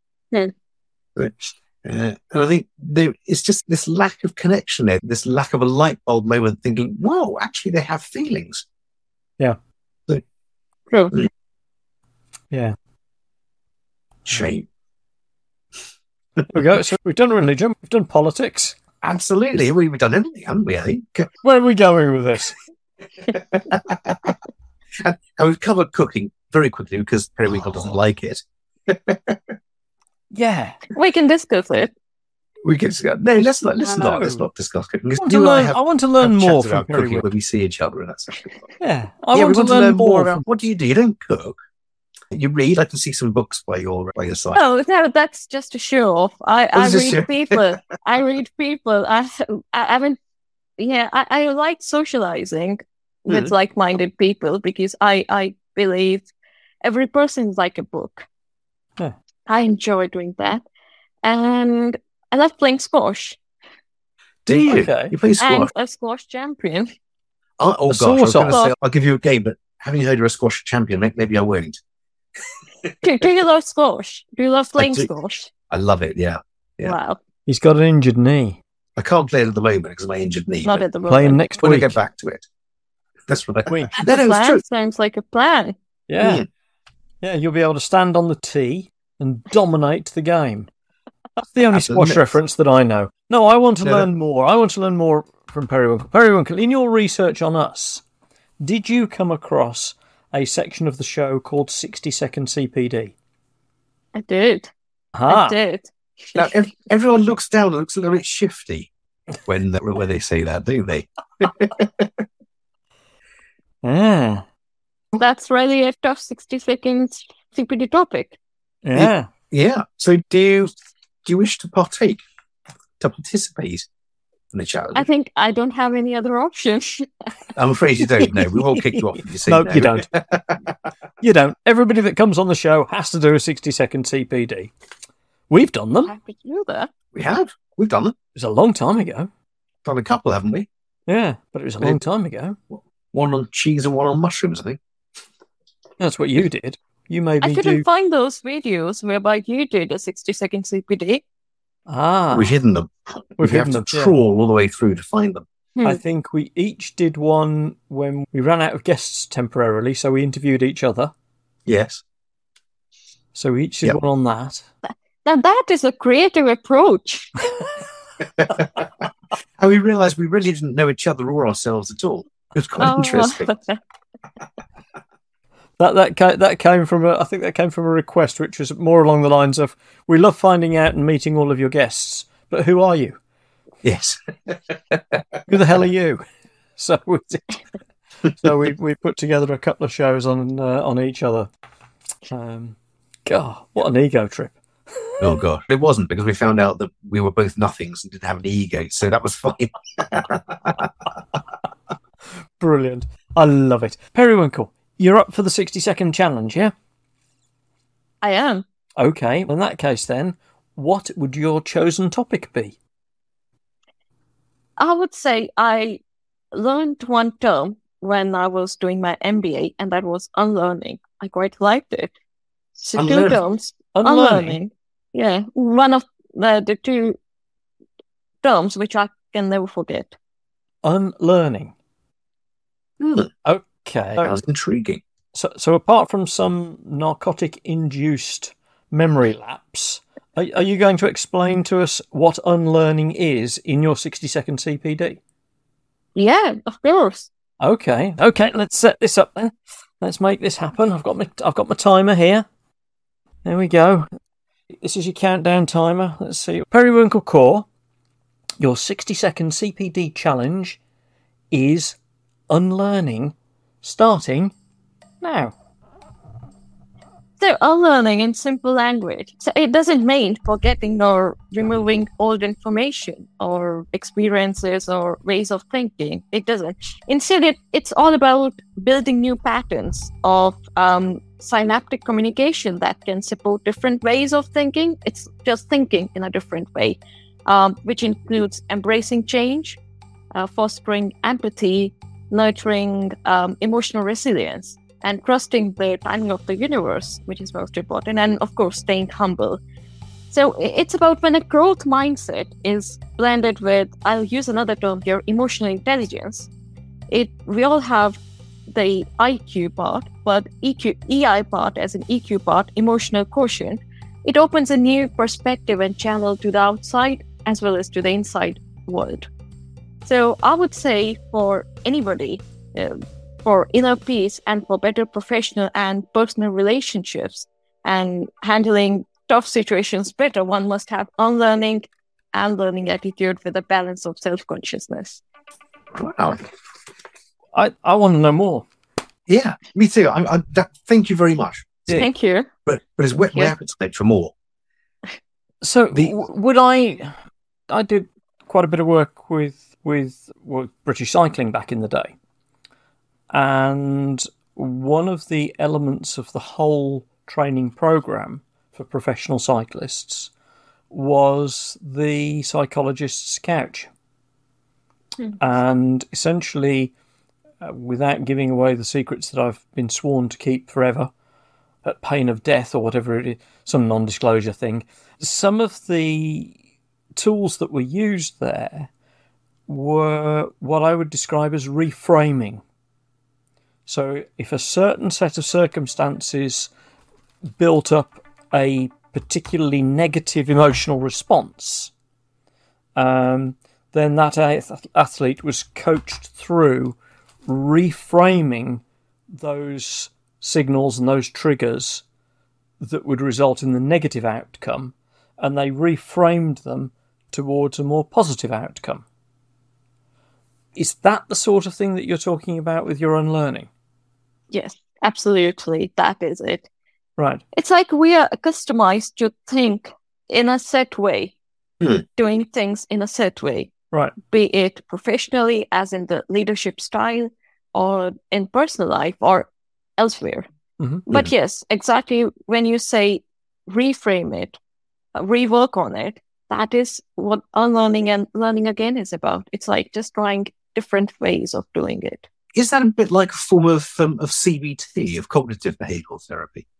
Uh, and I think there, it's just this lack of connection there, this lack of a light bulb moment thinking, wow, actually they have feelings. True. Yeah. Shame. There we go. So we've done religion, we've done politics. Absolutely. We've done everything, haven't we, I think? Where are we going with this? and, and we've covered cooking very quickly because Periwinkle doesn't like it. Yeah. We can discuss it. We can discuss. No, let's not. Let's No. not. Let's not discuss cooking. I Because want to you and I learn, have, I want to learn have more chats from about cooking Periwinkle. when we see each other, and that's actually fun. Yeah. I yeah, want we to learn more about from... what do you do? You don't cook. You read. I can see some books by your by your side. No, no, that's just a show off. I, I That's just read show- people. I read people. I, I, I haven't, yeah, I, I like socializing with Mhm. like-minded people because I, I believe every person is like a book. Yeah. I enjoy doing that. And I love playing squash. Do you? Okay. You play squash? I'm a squash champion. Oh, oh A gosh, I was sort going to of. say I'll give you a game, but having heard you're a squash champion, may- maybe I won't. do, do you love squash? Do you love playing do. squash? I love it. Yeah, Yeah. Wow. He's got an injured knee. I can't play it at the moment because of my injured knee. Not but at the Play him moment. next when I week. get back to it, that's right. Week. No, no, it's Plan true. sounds like a plan. Yeah. Mm. Yeah, you'll be able to stand on the tee and dominate the game. That's the only Absolutely. squash reference that I know. No, I want to No, learn more. I want to learn more from Periwinkle. Periwinkle, in your research on us, did you come across a section of the show called sixty second C P D? I did. Ah, I did. Now ev- everyone looks down and looks a little bit shifty when they, when they say that, don't they? yeah, That's really a tough sixty seconds C P D topic. yeah. Yeah. So do you do you wish to partake, to participate in the challenge? I think I don't have any other options. I'm afraid you don't know. We will kick you off if you say No, no. you don't. You don't. Everybody that comes on the show has to do a sixty second C P D. We've done them. It Happy to do that. We have. We've done it. was a long time ago. Done a couple, haven't we? Yeah, but it was a long time ago. One on cheese and one on mushrooms, I think. That's what you did. You made I me couldn't do. find those videos whereby you did a sixty second C P D. Ah, We've hidden them. We've we have hidden to them, yeah. trawl all the way through to find them. Hmm. I think we each did one when we ran out of guests temporarily, so we interviewed each other. Yes. So we each did Yep. one on that. Now that is a creative approach. And we realised we really didn't know each other or ourselves at all. It was quite Oh, interesting. That that ca- that came from a, I think that came from a request, which was more along the lines of, "We love finding out and meeting all of your guests, but who are you? Yes. Who the hell are you?" So we so we we put together a couple of shows on uh, on each other. Um, God, what an ego trip! Oh, God. It wasn't because we found out that we were both nothings and didn't have any ego. So that was fine. Brilliant. I love it. Periwinkle, you're up for the sixty second challenge, yeah? I am. Okay, well, in that case then, what would your chosen topic be? I would say I learned one term when I was doing my M B A, and that was unlearning. I quite liked it. So two Unlearning? terms. Unlearning? Unlearning. Yeah. One of uh, the two terms which I can never forget. Unlearning. Hmm, Okay. sounds intriguing. So, so apart from some narcotic-induced memory lapse, are, are you going to explain to us what unlearning is in your sixty-second C P D? Yeah, of course. Okay, okay. Let's set this up then. Let's make this happen. I've got my I've got my timer here. There we go. This is your countdown timer. Let's see. Periwinkle Core, your sixty-second C P D challenge is unlearning, starting now. So unlearning in simple language. So it doesn't mean forgetting or removing old information or experiences or ways of thinking. It doesn't. Instead, it, it's all about building new patterns of um, synaptic communication that can support different ways of thinking. It's just thinking in a different way, um, which includes embracing change, uh, fostering empathy, nurturing um, emotional resilience, and trusting the timing of the universe, which is most important, and of course, staying humble. So it's about when a growth mindset is blended with, I'll use another term here, emotional intelligence. It we all have the I Q part, but E Q, E I part as an E Q part, emotional quotient. It opens a new perspective and channel to the outside as well as to the inside world. So I would say for anybody, uh, for inner peace and for better professional and personal relationships and handling tough situations better, one must have unlearning and learning attitude with a balance of self-consciousness. Wow. I, I want to know more. Yeah, me too. I, I, that, thank you very much. Yeah. Thank you. But but it's whet my Yeah. appetite for more. So The- w- would I? I did quite a bit of work with with, with British Cycling back in the day, and one of the elements of the whole training program for professional cyclists was the psychologist's couch, Hmm. and essentially, uh, without giving away the secrets that I've been sworn to keep forever, at pain of death or whatever it is, some non-disclosure thing, some of the tools that were used there were what I would describe as reframing. So if a certain set of circumstances built up a particularly negative emotional response, um, then that ath- athlete was coached through reframing those signals and those triggers that would result in the negative outcome, and they reframed them towards a more positive outcome. Is that the sort of thing that you're talking about with your unlearning? Yes, absolutely. That is it. Right. It's like we are customized to think in a set way, Hmm. doing things in a set way, Right. be it professionally, as in the leadership style, or in personal life, or elsewhere. Mhm. But yes, exactly when you say reframe it, uh, rework on it, that is what unlearning and learning again is about. It's like just trying different ways of doing it. Is that a bit like a form of um, of C B T, of cognitive behavioural therapy?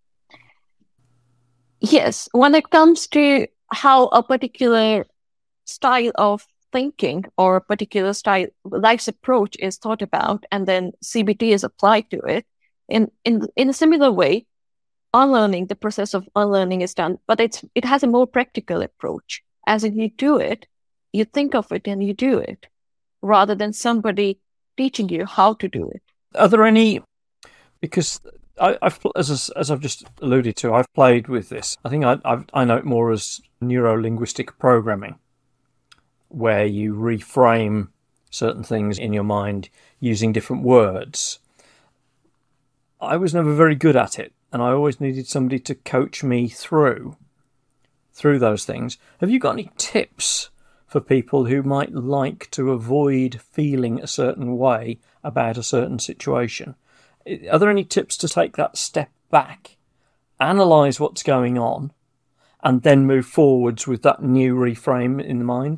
Yes, when it comes to how a particular style of thinking or a particular style life's approach is thought about, and then C B T is applied to it, in in in a similar way, unlearning, the process of unlearning is done, but it's it has a more practical approach. As in, you do it, you think of it, and you do it, rather than somebody teaching you how to do it. Are there any? Because I, I've as as I've just alluded to, I've played with this. I think I I've, I know it more as neuro-linguistic programming, where you reframe certain things in your mind using different words. I was never very good at it, and I always needed somebody to coach me through through those things. Have you got any tips for people who might like to avoid feeling a certain way about a certain situation? Are there any tips to take that step back, analyse what's going on, and then move forwards with that new reframe in the mind?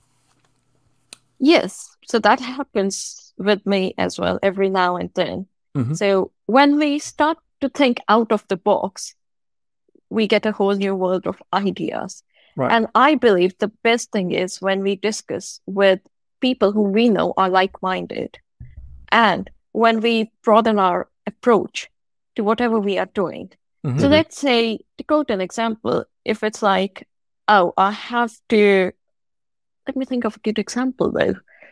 Yes, so that happens with me as well every now and then. Mhm. So when we start to think out of the box, we get a whole new world of ideas. Right. And I believe the best thing is when we discuss with people who we know are like-minded, and when we broaden our approach to whatever we are doing. Mm-hmm. So let's say, to quote an example, if it's like, oh, I have to, let me think of a good example though.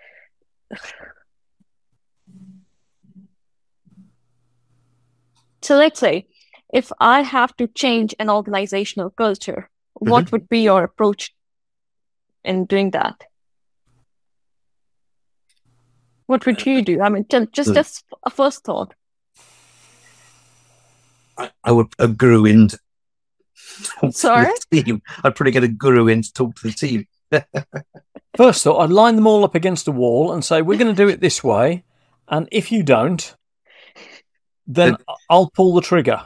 So let's say, if I have to change an organizational culture, mm-hmm. what would be your approach in doing that? What would you do? I mean, just, just a first thought. I, I would a guru in to talk Sorry? to the team. I'd probably get a guru in to talk to the team. First thought, I'd line them all up against a wall and say, we're going to do it this way. And if you don't, then I'll pull the trigger.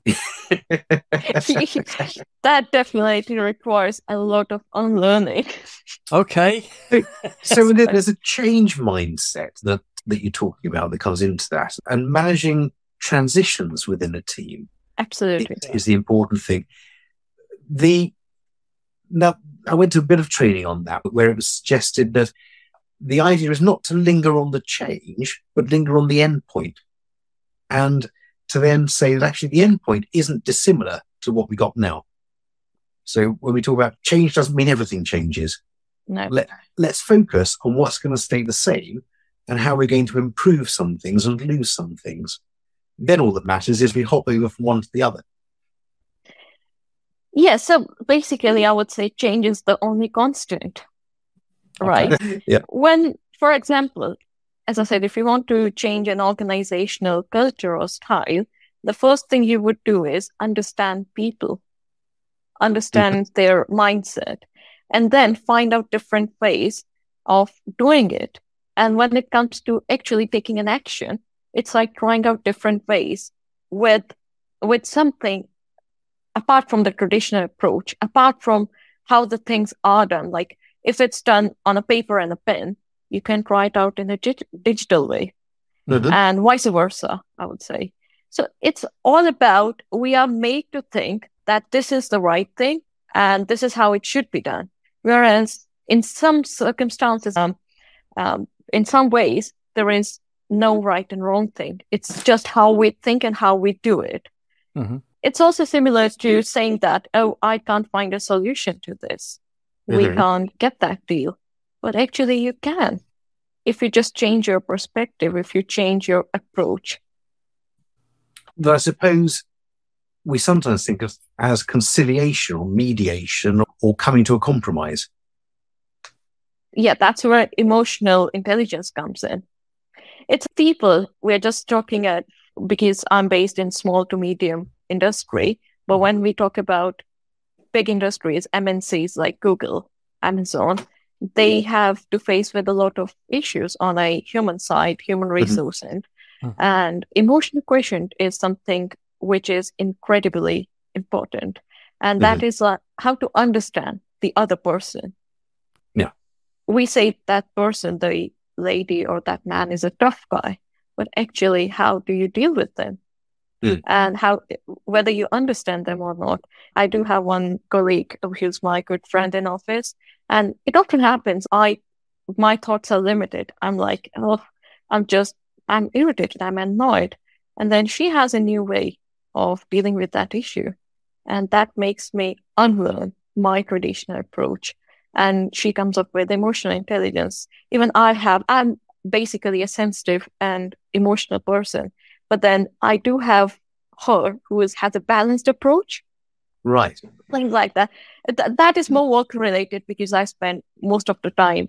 That definitely requires a lot of unlearning. Okay. So there's a change mindset that, that you're talking about that comes into that, and managing transitions within a team. Absolutely. Is the important thing. The now I went to a bit of training on that, where it was suggested that the idea is not to linger on the change, but linger on the end point. And to then say that actually the end point isn't dissimilar to what we got now. So when we talk about change, doesn't mean everything changes. No. Let, let's focus on what's going to stay the same and how we're going to improve some things and lose some things. Then all that matters is we hop over from one to the other. Yeah, so basically I would say change is the only constant, right? Okay. Yeah. When, for example, as I said, if you want to change an organizational culture or style, the first thing you would do is understand people, understand mm-hmm. their mindset, and then find out different ways of doing it. And when it comes to actually taking an action, it's like trying out different ways with, with something apart from the traditional approach, apart from how the things are done. Like if it's done on a paper and a pen, you can try it out in a dig- digital way, mm-hmm. and vice versa, I would say. So it's all about, we are made to think that this is the right thing and this is how it should be done. Whereas in some circumstances, um, um, in some ways, there is no right and wrong thing. It's just how we think and how we do it. Mm-hmm. It's also similar to saying that, oh, I can't find a solution to this. Mm-hmm. We can't get that deal. But actually you can, if you just change your perspective, if you change your approach. But I suppose we sometimes think of as conciliation or mediation or coming to a compromise. Yeah, that's where emotional intelligence comes in. It's people we're just talking at, because I'm based in small to medium industry. But when we talk about big industries, M N Cs like Google, Amazon, they have to face with a lot of issues on a human side, human resource mm-hmm. end. Mm-hmm. And emotional quotient is something which is incredibly important. And mm-hmm. that is uh, how to understand the other person. Yeah. We say that person, the lady or that man, is a tough guy, but actually, how do you deal with them? Mm. And how, whether you understand them or not. I do have one colleague who's my good friend in office, and it often happens. I, my thoughts are limited. I'm like, oh, I'm just, I'm irritated. I'm annoyed. And then she has a new way of dealing with that issue. And that makes me unlearn my traditional approach. And she comes up with emotional intelligence. Even I have, I'm basically a sensitive and emotional person. But then I do have her who is, has a balanced approach. Right. Things like that. Th- that is more work related because I spend most of the time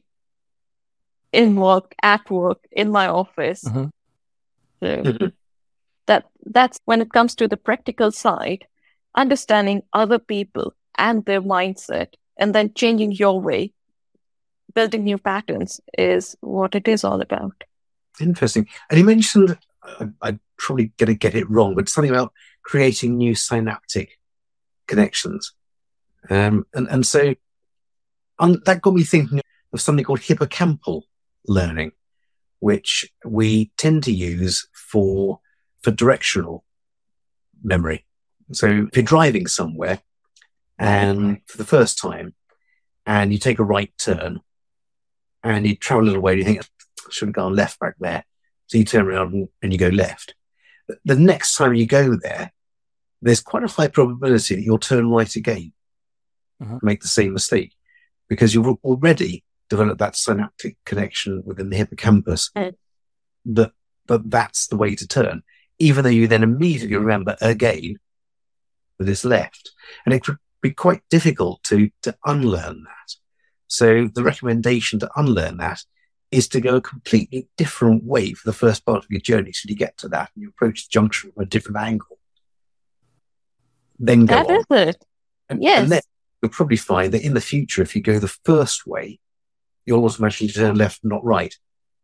in work, at work, in my office. Mm-hmm. So mm-hmm. that that's when it comes to the practical side, understanding other people and their mindset, and then changing your way, building new patterns is what it is all about. Interesting. And you mentioned, I, I'm probably going to get it wrong, but something about creating new synaptic connections. Um, and, and so um, that got me thinking of something called hippocampal learning, which we tend to use for, for directional memory. So if you're driving somewhere and for the first time and you take a right turn, and you travel a little way, and you think, I should have gone left back there. So you turn around and, and you go left. But the next time you go there, there's quite a high probability that you'll turn right again, uh-huh. make the same mistake, because you've already developed that synaptic connection within the hippocampus Mm. that, that that's the way to turn, even though you then immediately remember again that it's left. And it could be quite difficult to, to unlearn that. So the recommendation to unlearn that is to go a completely different way for the first part of your journey. So you get to that and you approach the junction from a different angle. Then go That on. is it. And, Yes. and then you'll probably find that in the future, if you go the first way, you'll automatically turn left, not right.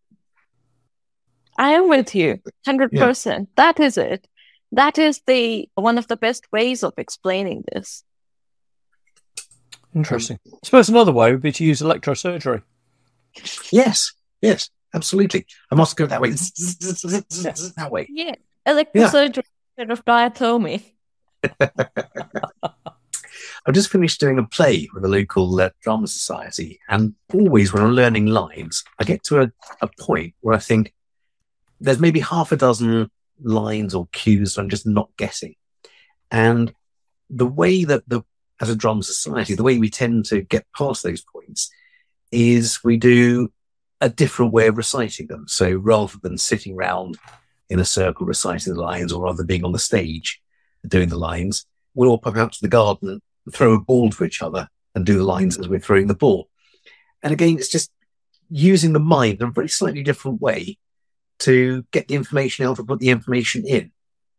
I am with you, one hundred percent. That is it. That is the one of the best ways of explaining this. Interesting. I suppose another way would be to use electrosurgery. Yes, yes, absolutely. I must go that way. That way. Yeah, electrosurgery instead of diathermy. I've just finished doing a play with a local uh, drama society, and always when I'm learning lines, I get to a, a point where I think there's maybe half a dozen lines or cues I'm just not getting. And the way that the, as a drama society, the way we tend to get past those points is we do a different way of reciting them. So rather than sitting around in a circle reciting the lines, or rather than being on the stage doing the lines, we'll all pop out to the garden, throw a ball to each other and do the lines as we're throwing the ball. And again, it's just using the mind in a very slightly different way to get the information out or put the information in.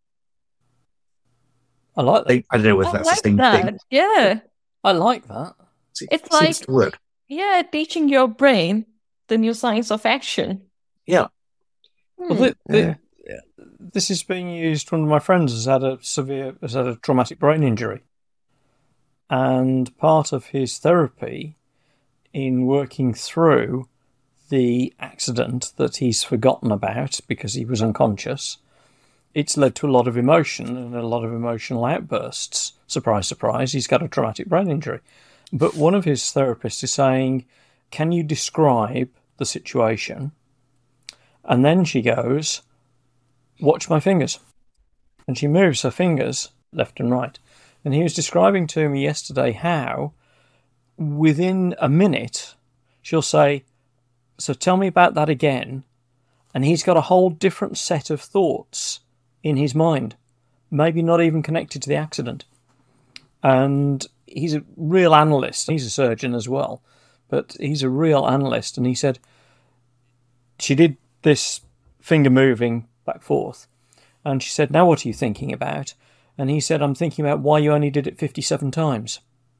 I like that. I don't know whether I that's like the same that. thing. Yeah. I like that. It It's seems like- to work. Yeah, teaching your brain the new science of action. Yeah. Hmm. Well, the, Yeah. the, this is being used. One of my friends has had a severe, has had a traumatic brain injury, and part of his therapy in working through the accident that he's forgotten about because he was unconscious, it's led to a lot of emotion and a lot of emotional outbursts. Surprise, surprise, he's got a traumatic brain injury. But one of his therapists is saying, can you describe the situation? And then she goes, watch my fingers. And she moves her fingers left and right. And he was describing to me yesterday how within a minute she'll say, so tell me about that again. And he's got a whole different set of thoughts in his mind, maybe not even connected to the accident. And he's a real analyst. He's a surgeon as well, but he's a real analyst. And he said she did this finger moving back forth. And she said, now what are you thinking about? And he said, I'm thinking about why you only did it fifty-seven times.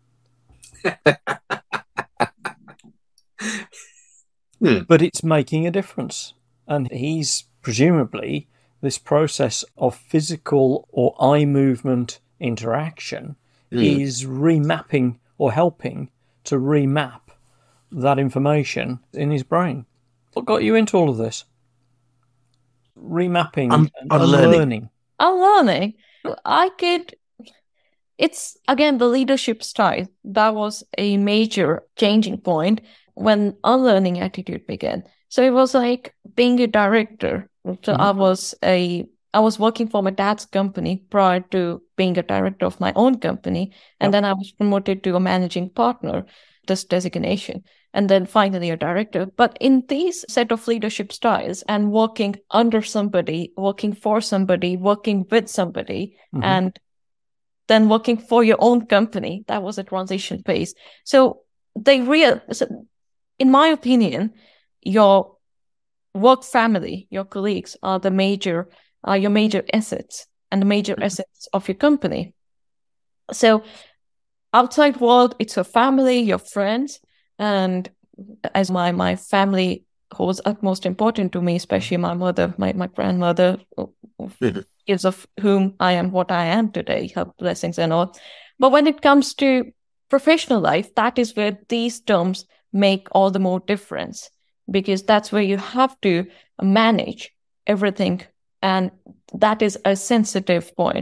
Hmm. But it's making a difference. And he's presumably, this process of physical or eye movement interaction Mm. is remapping or helping to remap that information in his brain. What got you into all of this? Remapping Un- and unlearning. unlearning. Unlearning. I could. It's again the leadership style. That was a major changing point when unlearning attitude began. So it was like being a director. So Mhm. I was a I was working for my dad's company prior to being a director of my own company, and Yep. then I was promoted to a managing partner, this designation, and then finally a director. But in these set of leadership styles and working under somebody, working for somebody, working with somebody, Mhm. and then working for your own company, that was a transition phase. So they real, so in my opinion, your work family, your colleagues are the major, are your major assets and the major assets of your company. So outside world, it's your family, your friends, and as my, my family holds utmost important to me, especially my mother, my, my grandmother, Mhm. is of whom I am what I am today, her blessings and all. But when it comes to professional life, that is where these terms make all the more difference, because that's where you have to manage everything. And that is a sensitive point.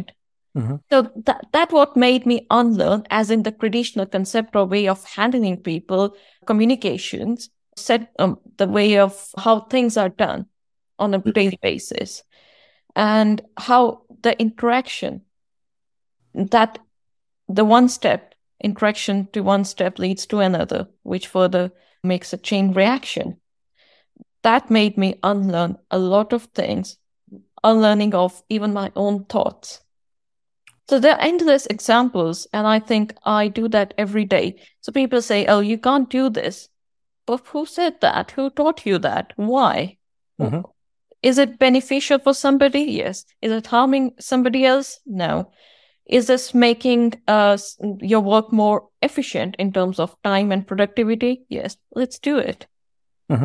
Mm-hmm. So that that what made me unlearn, as in the traditional concept or way of handling people, communications, set um, the way of how things are done on a daily basis, and how the interaction, that the one step interaction to one step leads to another, which further makes a chain reaction. That made me unlearn a lot of things, unlearning of even my own thoughts. So there are endless examples, and I think I do that every day. So people say, oh, you can't do this. But who said that? Who taught you that? Why? Mm-hmm. Is it beneficial for somebody? Yes. Is it harming somebody else? No. Is this making uh, your work more efficient in terms of time and productivity? Yes. Let's do it. Mm-hmm.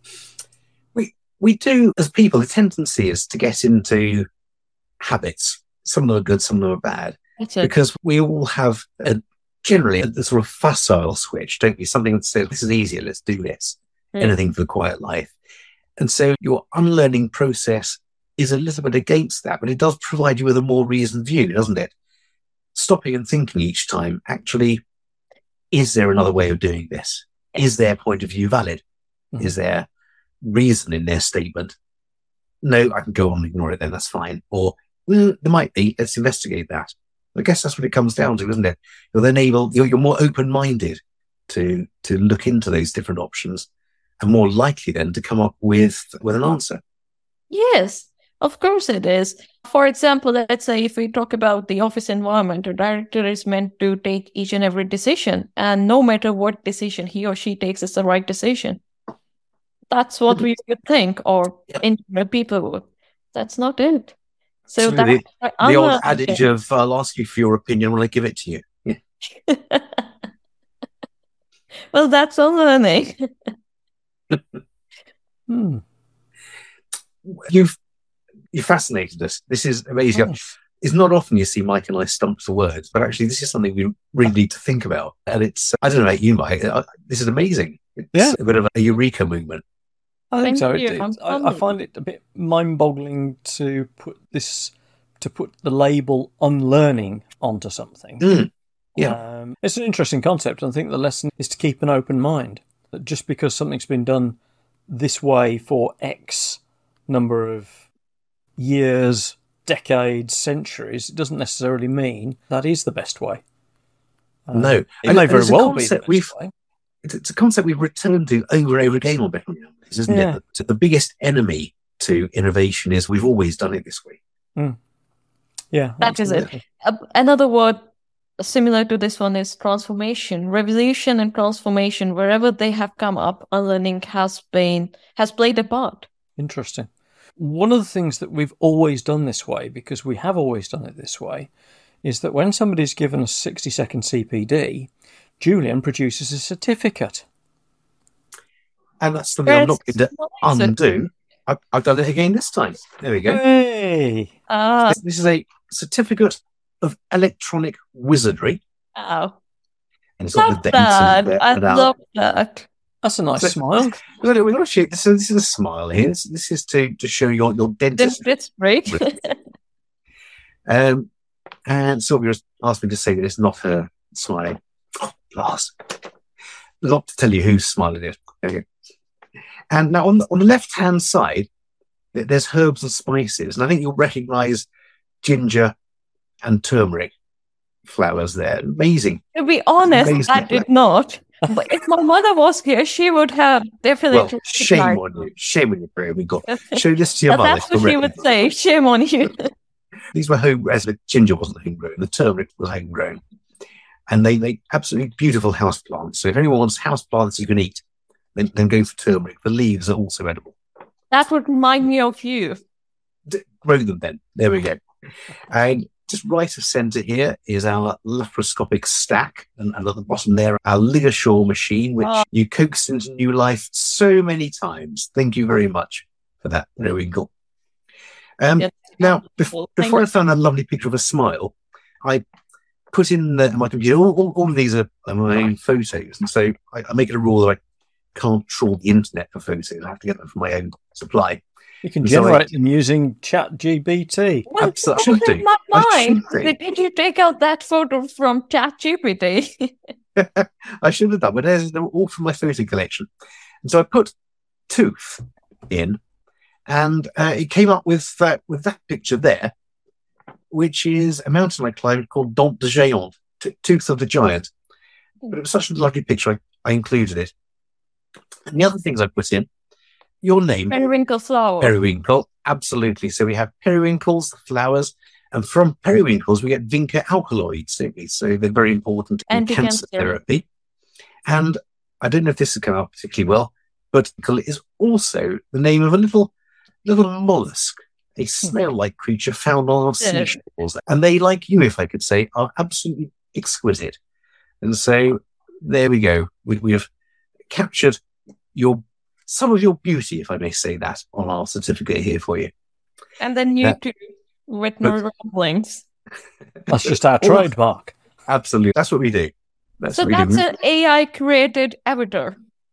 We we do, as people, the tendency is to get into habits. Some of them are good, some of them are bad. That's it. Because we all have a, generally a, a sort of facile switch, don't we? Something that says, this is easier, let's do this. Mm. Anything for the quiet life. And so your unlearning process is a little bit against that, but it does provide you with a more reasoned view, doesn't it? Stopping and thinking each time, actually, is there another way of doing this? Is their point of view valid? Mm-hmm. Is there reason in their statement? No, I can go on and ignore it then, that's fine. Or, well, there might be, let's investigate that. I guess that's what it comes down to, isn't it? You're then able, you're, you're more open-minded to, to look into those different options and more likely then to come up with, with an answer. Yes, of course it is. For example, let's say if we talk about the office environment, a director is meant to take each and every decision, and no matter what decision he or she takes is the right decision. That's what we would think, or yeah. in people would. That's not it. So, so the, the old adage of, I'll ask you for your opinion when I give it to you. Yeah. Well, that's all learning. hmm. You've you fascinated us. This is amazing. Oh. It's not often you see Mike and I stump for words, but actually this is something we really need to think about. And it's, I don't know about you, Mike, this is amazing. It's yeah. a bit of a eureka movement. I think Thank so. You. It, it, I, I find it a bit mind-boggling to put this, to put the label unlearning onto something. Mm. Yeah. Um, it's an interesting concept. I think the lesson is to keep an open mind. That just because something's been done this way for X number of years, decades, centuries, it doesn't necessarily mean that is the best way. Um, no. It and, may very well be the best we've, way. It's a concept we've returned to over and over again on Better Ramblings, isn't yeah. it? So the biggest enemy to innovation is we've always done it this way. Mm. Yeah. That absolutely. is it. Uh, another word similar to this one is transformation. Revolution and transformation, wherever they have come up, unlearning has been has played a part. Interesting. One of the things that we've always done this way, because we have always done it this way, is that when somebody's given a sixty second C P D, Julian produces a certificate. And that's something I'm not going to undo. I've, I've done it again this time. There we go. Hey. Uh, this, this is a certificate of electronic wizardry. Oh. And it's love got the that. there I love that. That's a nice so, smile. We've got, we've got to shoot. So this is a smile here. This, this is to, to show your, your dentist. Dentist break. um, and Sylvia asked me to say that it's not her smiling. Oh, glass. Not to tell you whose smile it is. There you go. And now on the, on the left-hand side, there's herbs and spices. And I think you'll recognise ginger and turmeric flowers there. Amazing. To be honest, Amazing I did not. But if my mother was here, she would have definitely. Well, shame on you. Shame on you, Brea. We got show this to your mother. That's what she would say. Shame on you. These were home, as the ginger wasn't homegrown, the turmeric was homegrown, and they make absolutely beautiful house plants. So if anyone wants house plants you can eat, then, then go for turmeric. The leaves are also edible. That would remind me of you. D- grow them then. There we go. And just right of centre here is our laparoscopic stack, and, and at the bottom there, our LigaSure machine, which oh. you coaxed into new life so many times. Thank you very much for that. There we go. Um, yes. Now, before, before I found that lovely picture of a smile, I put in the, my computer, all, all, all of these are my own photos, and so I, I make it a rule that I can't trawl the internet for photos. I have to get them from my own supply. You can So I- generate them using ChatGPT. Well, Absolutely. my I mind. should think. Did you take out that photo from ChatGPT? I should have done, but there's they're all from my photo collection. And so I put tooth in, and uh, it came up with that with that picture there, which is a mountain I climbed called Dent de Géant, t- Tooth of the Giant. But it was such a lovely picture, I, I included it. And the other things I put in, your name, Periwinkle flower. Periwinkle, absolutely. So we have periwinkles, the flowers, and from periwinkles we get vinca alkaloids, don't we? So they're very important in Anti-cancer. cancer therapy. And I don't know if this has come out particularly well, but it is also the name of a little little mollusk, a snail-like creature found on our Yeah. seashores. And they, like you, if I could say, are absolutely exquisite. And so there we go. We, we have captured your some of your beauty, if I may say that, on our certificate here for you. And then you Yeah. too, veterinary ramblings. That's just our trademark. Absolutely. That's what we do. That's So what we that's do. an A I created avatar.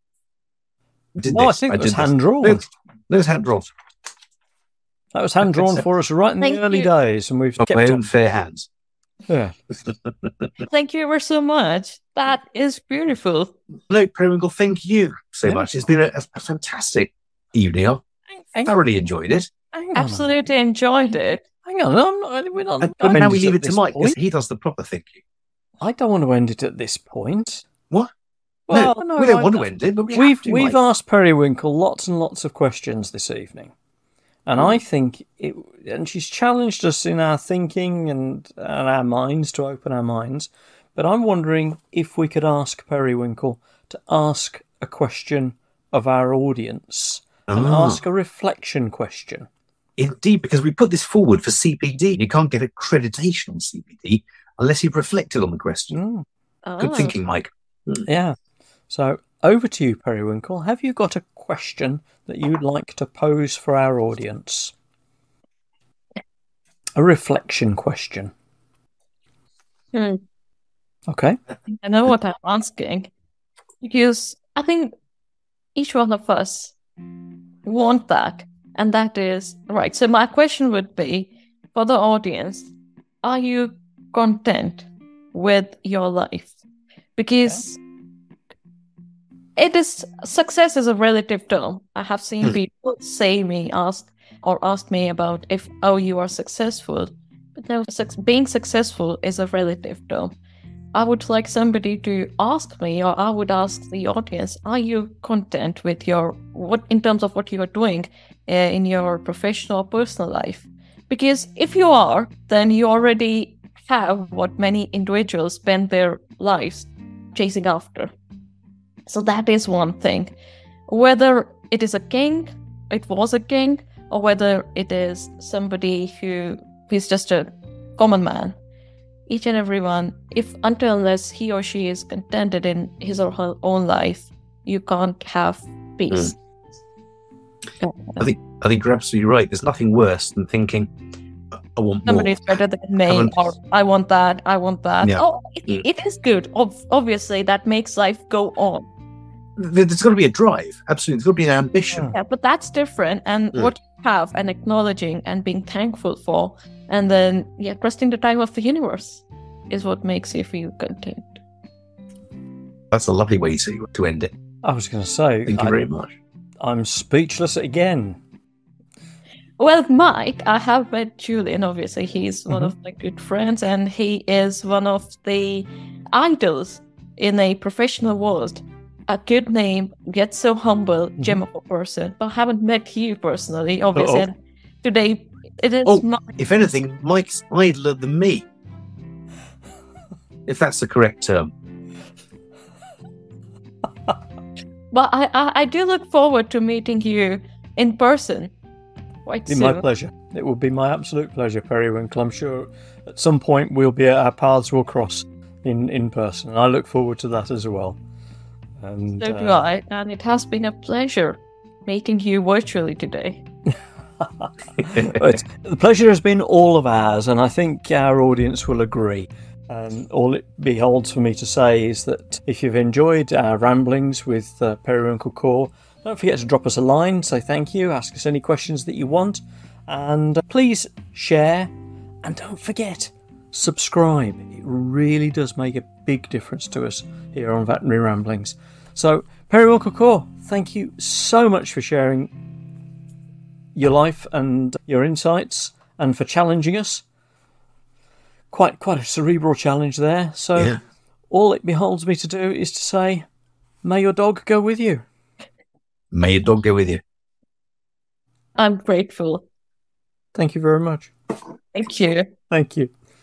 Did Well, I this. think it was did this. hand drawn. Those, those hand drawn. That was hand drawn for us right in Thank the early you. days, and we've Of kept my it. own fair hands. Yeah. Thank you ever so much. That is beautiful. No, Periwinkle, thank you so Yeah. much. It's been a, a fantastic evening. I've Hang, thoroughly enjoyed it. hang on. Absolutely enjoyed it. Hang on. I'm not, we're not And, I'm but now ended we leave at it to this Mike because point. he does the proper thank you. I don't want to end it at this point. What? Well, no, no, we don't I- want to end it, but we We've have to, we've Mike. asked Periwinkle lots and lots of questions this evening, and I think it. And she's challenged us in our thinking and, and our minds to open our minds. But I'm wondering if we could ask Periwinkle to ask a question of our audience and Ah. ask a reflection question. Indeed, because we put this forward for C P D. You can't get accreditation on C P D unless you've reflected on the question. Mm, Good Oh. thinking, Mike. yeah. So over to you, Periwinkle. Have you got a question that you'd like to pose for our audience? A reflection question. Hmm. Okay. I know what I'm asking. Because I think each one of us want that. And that is, right, so my question would be, for the audience, are you content with your life? Because it is, success is a relative term. I have seen Hmm. people say me, ask, or ask me about if, oh, you are successful. But no, suc- being successful is a relative term. I would like somebody to ask me, or I would ask the audience, are you content with your, what, in terms of what you are doing uh, in your professional or personal life? Because if you are, then you already have what many individuals spend their lives chasing after. So that is one thing. Whether it is a king, it was a king, or whether it is somebody who is just a common man, each and every one, if until unless he or she is contented in his or her own life, you can't have peace. I think I think you're absolutely right. There's nothing worse than thinking, I want more. Somebody's better than me, Haven't- or I want that, I want that. Yeah. Oh, it, Mm. it is good. Ob- obviously, that makes life go on. There- There's got to be a drive. Absolutely. There's got to be an ambition. Yeah, but that's different. And Mm. what you have and acknowledging and being thankful for, and then yeah, trusting the time of the universe is what makes you feel content. That's a lovely way to, to end it. I was going to say, Thank you I, very much. I'm speechless again. Well, Mike, I have met Julian. Obviously, he's one Mhm. of my good friends, and he is one of the idols in a professional world. A good name, yet so humble, Mm-hmm. gem of a person. But I haven't met you personally, obviously. Uh-oh. And today, it is Oh. my If anything, Mike's idler than me. If that's the correct term. But I, I, I do look forward to meeting you in person quite It'd be soon. my pleasure. It would be my absolute pleasure, Periwinkle. I'm sure at some point we'll be our paths will cross in, in person. And I look forward to that as well. And, So do uh, I, and it has been a pleasure meeting you virtually today. But the pleasure has been all of ours, and I think our audience will agree. And all it beholds for me to say is that if you've enjoyed our ramblings with uh, Periwinkle Core, Don't forget to drop us a line, say thank you, ask us any questions that you want, and please share, and don't forget, subscribe. It really does make a big difference to us here on Veterinary Ramblings. So, Periwinkle Core, thank you so much for sharing your life and your insights, and for challenging us. Quite, quite a cerebral challenge there. So, yeah. All it beholds me to do is to say, may your dog go with you. May your dog go with you. I'm grateful. Thank you very much. Thank you. Thank you.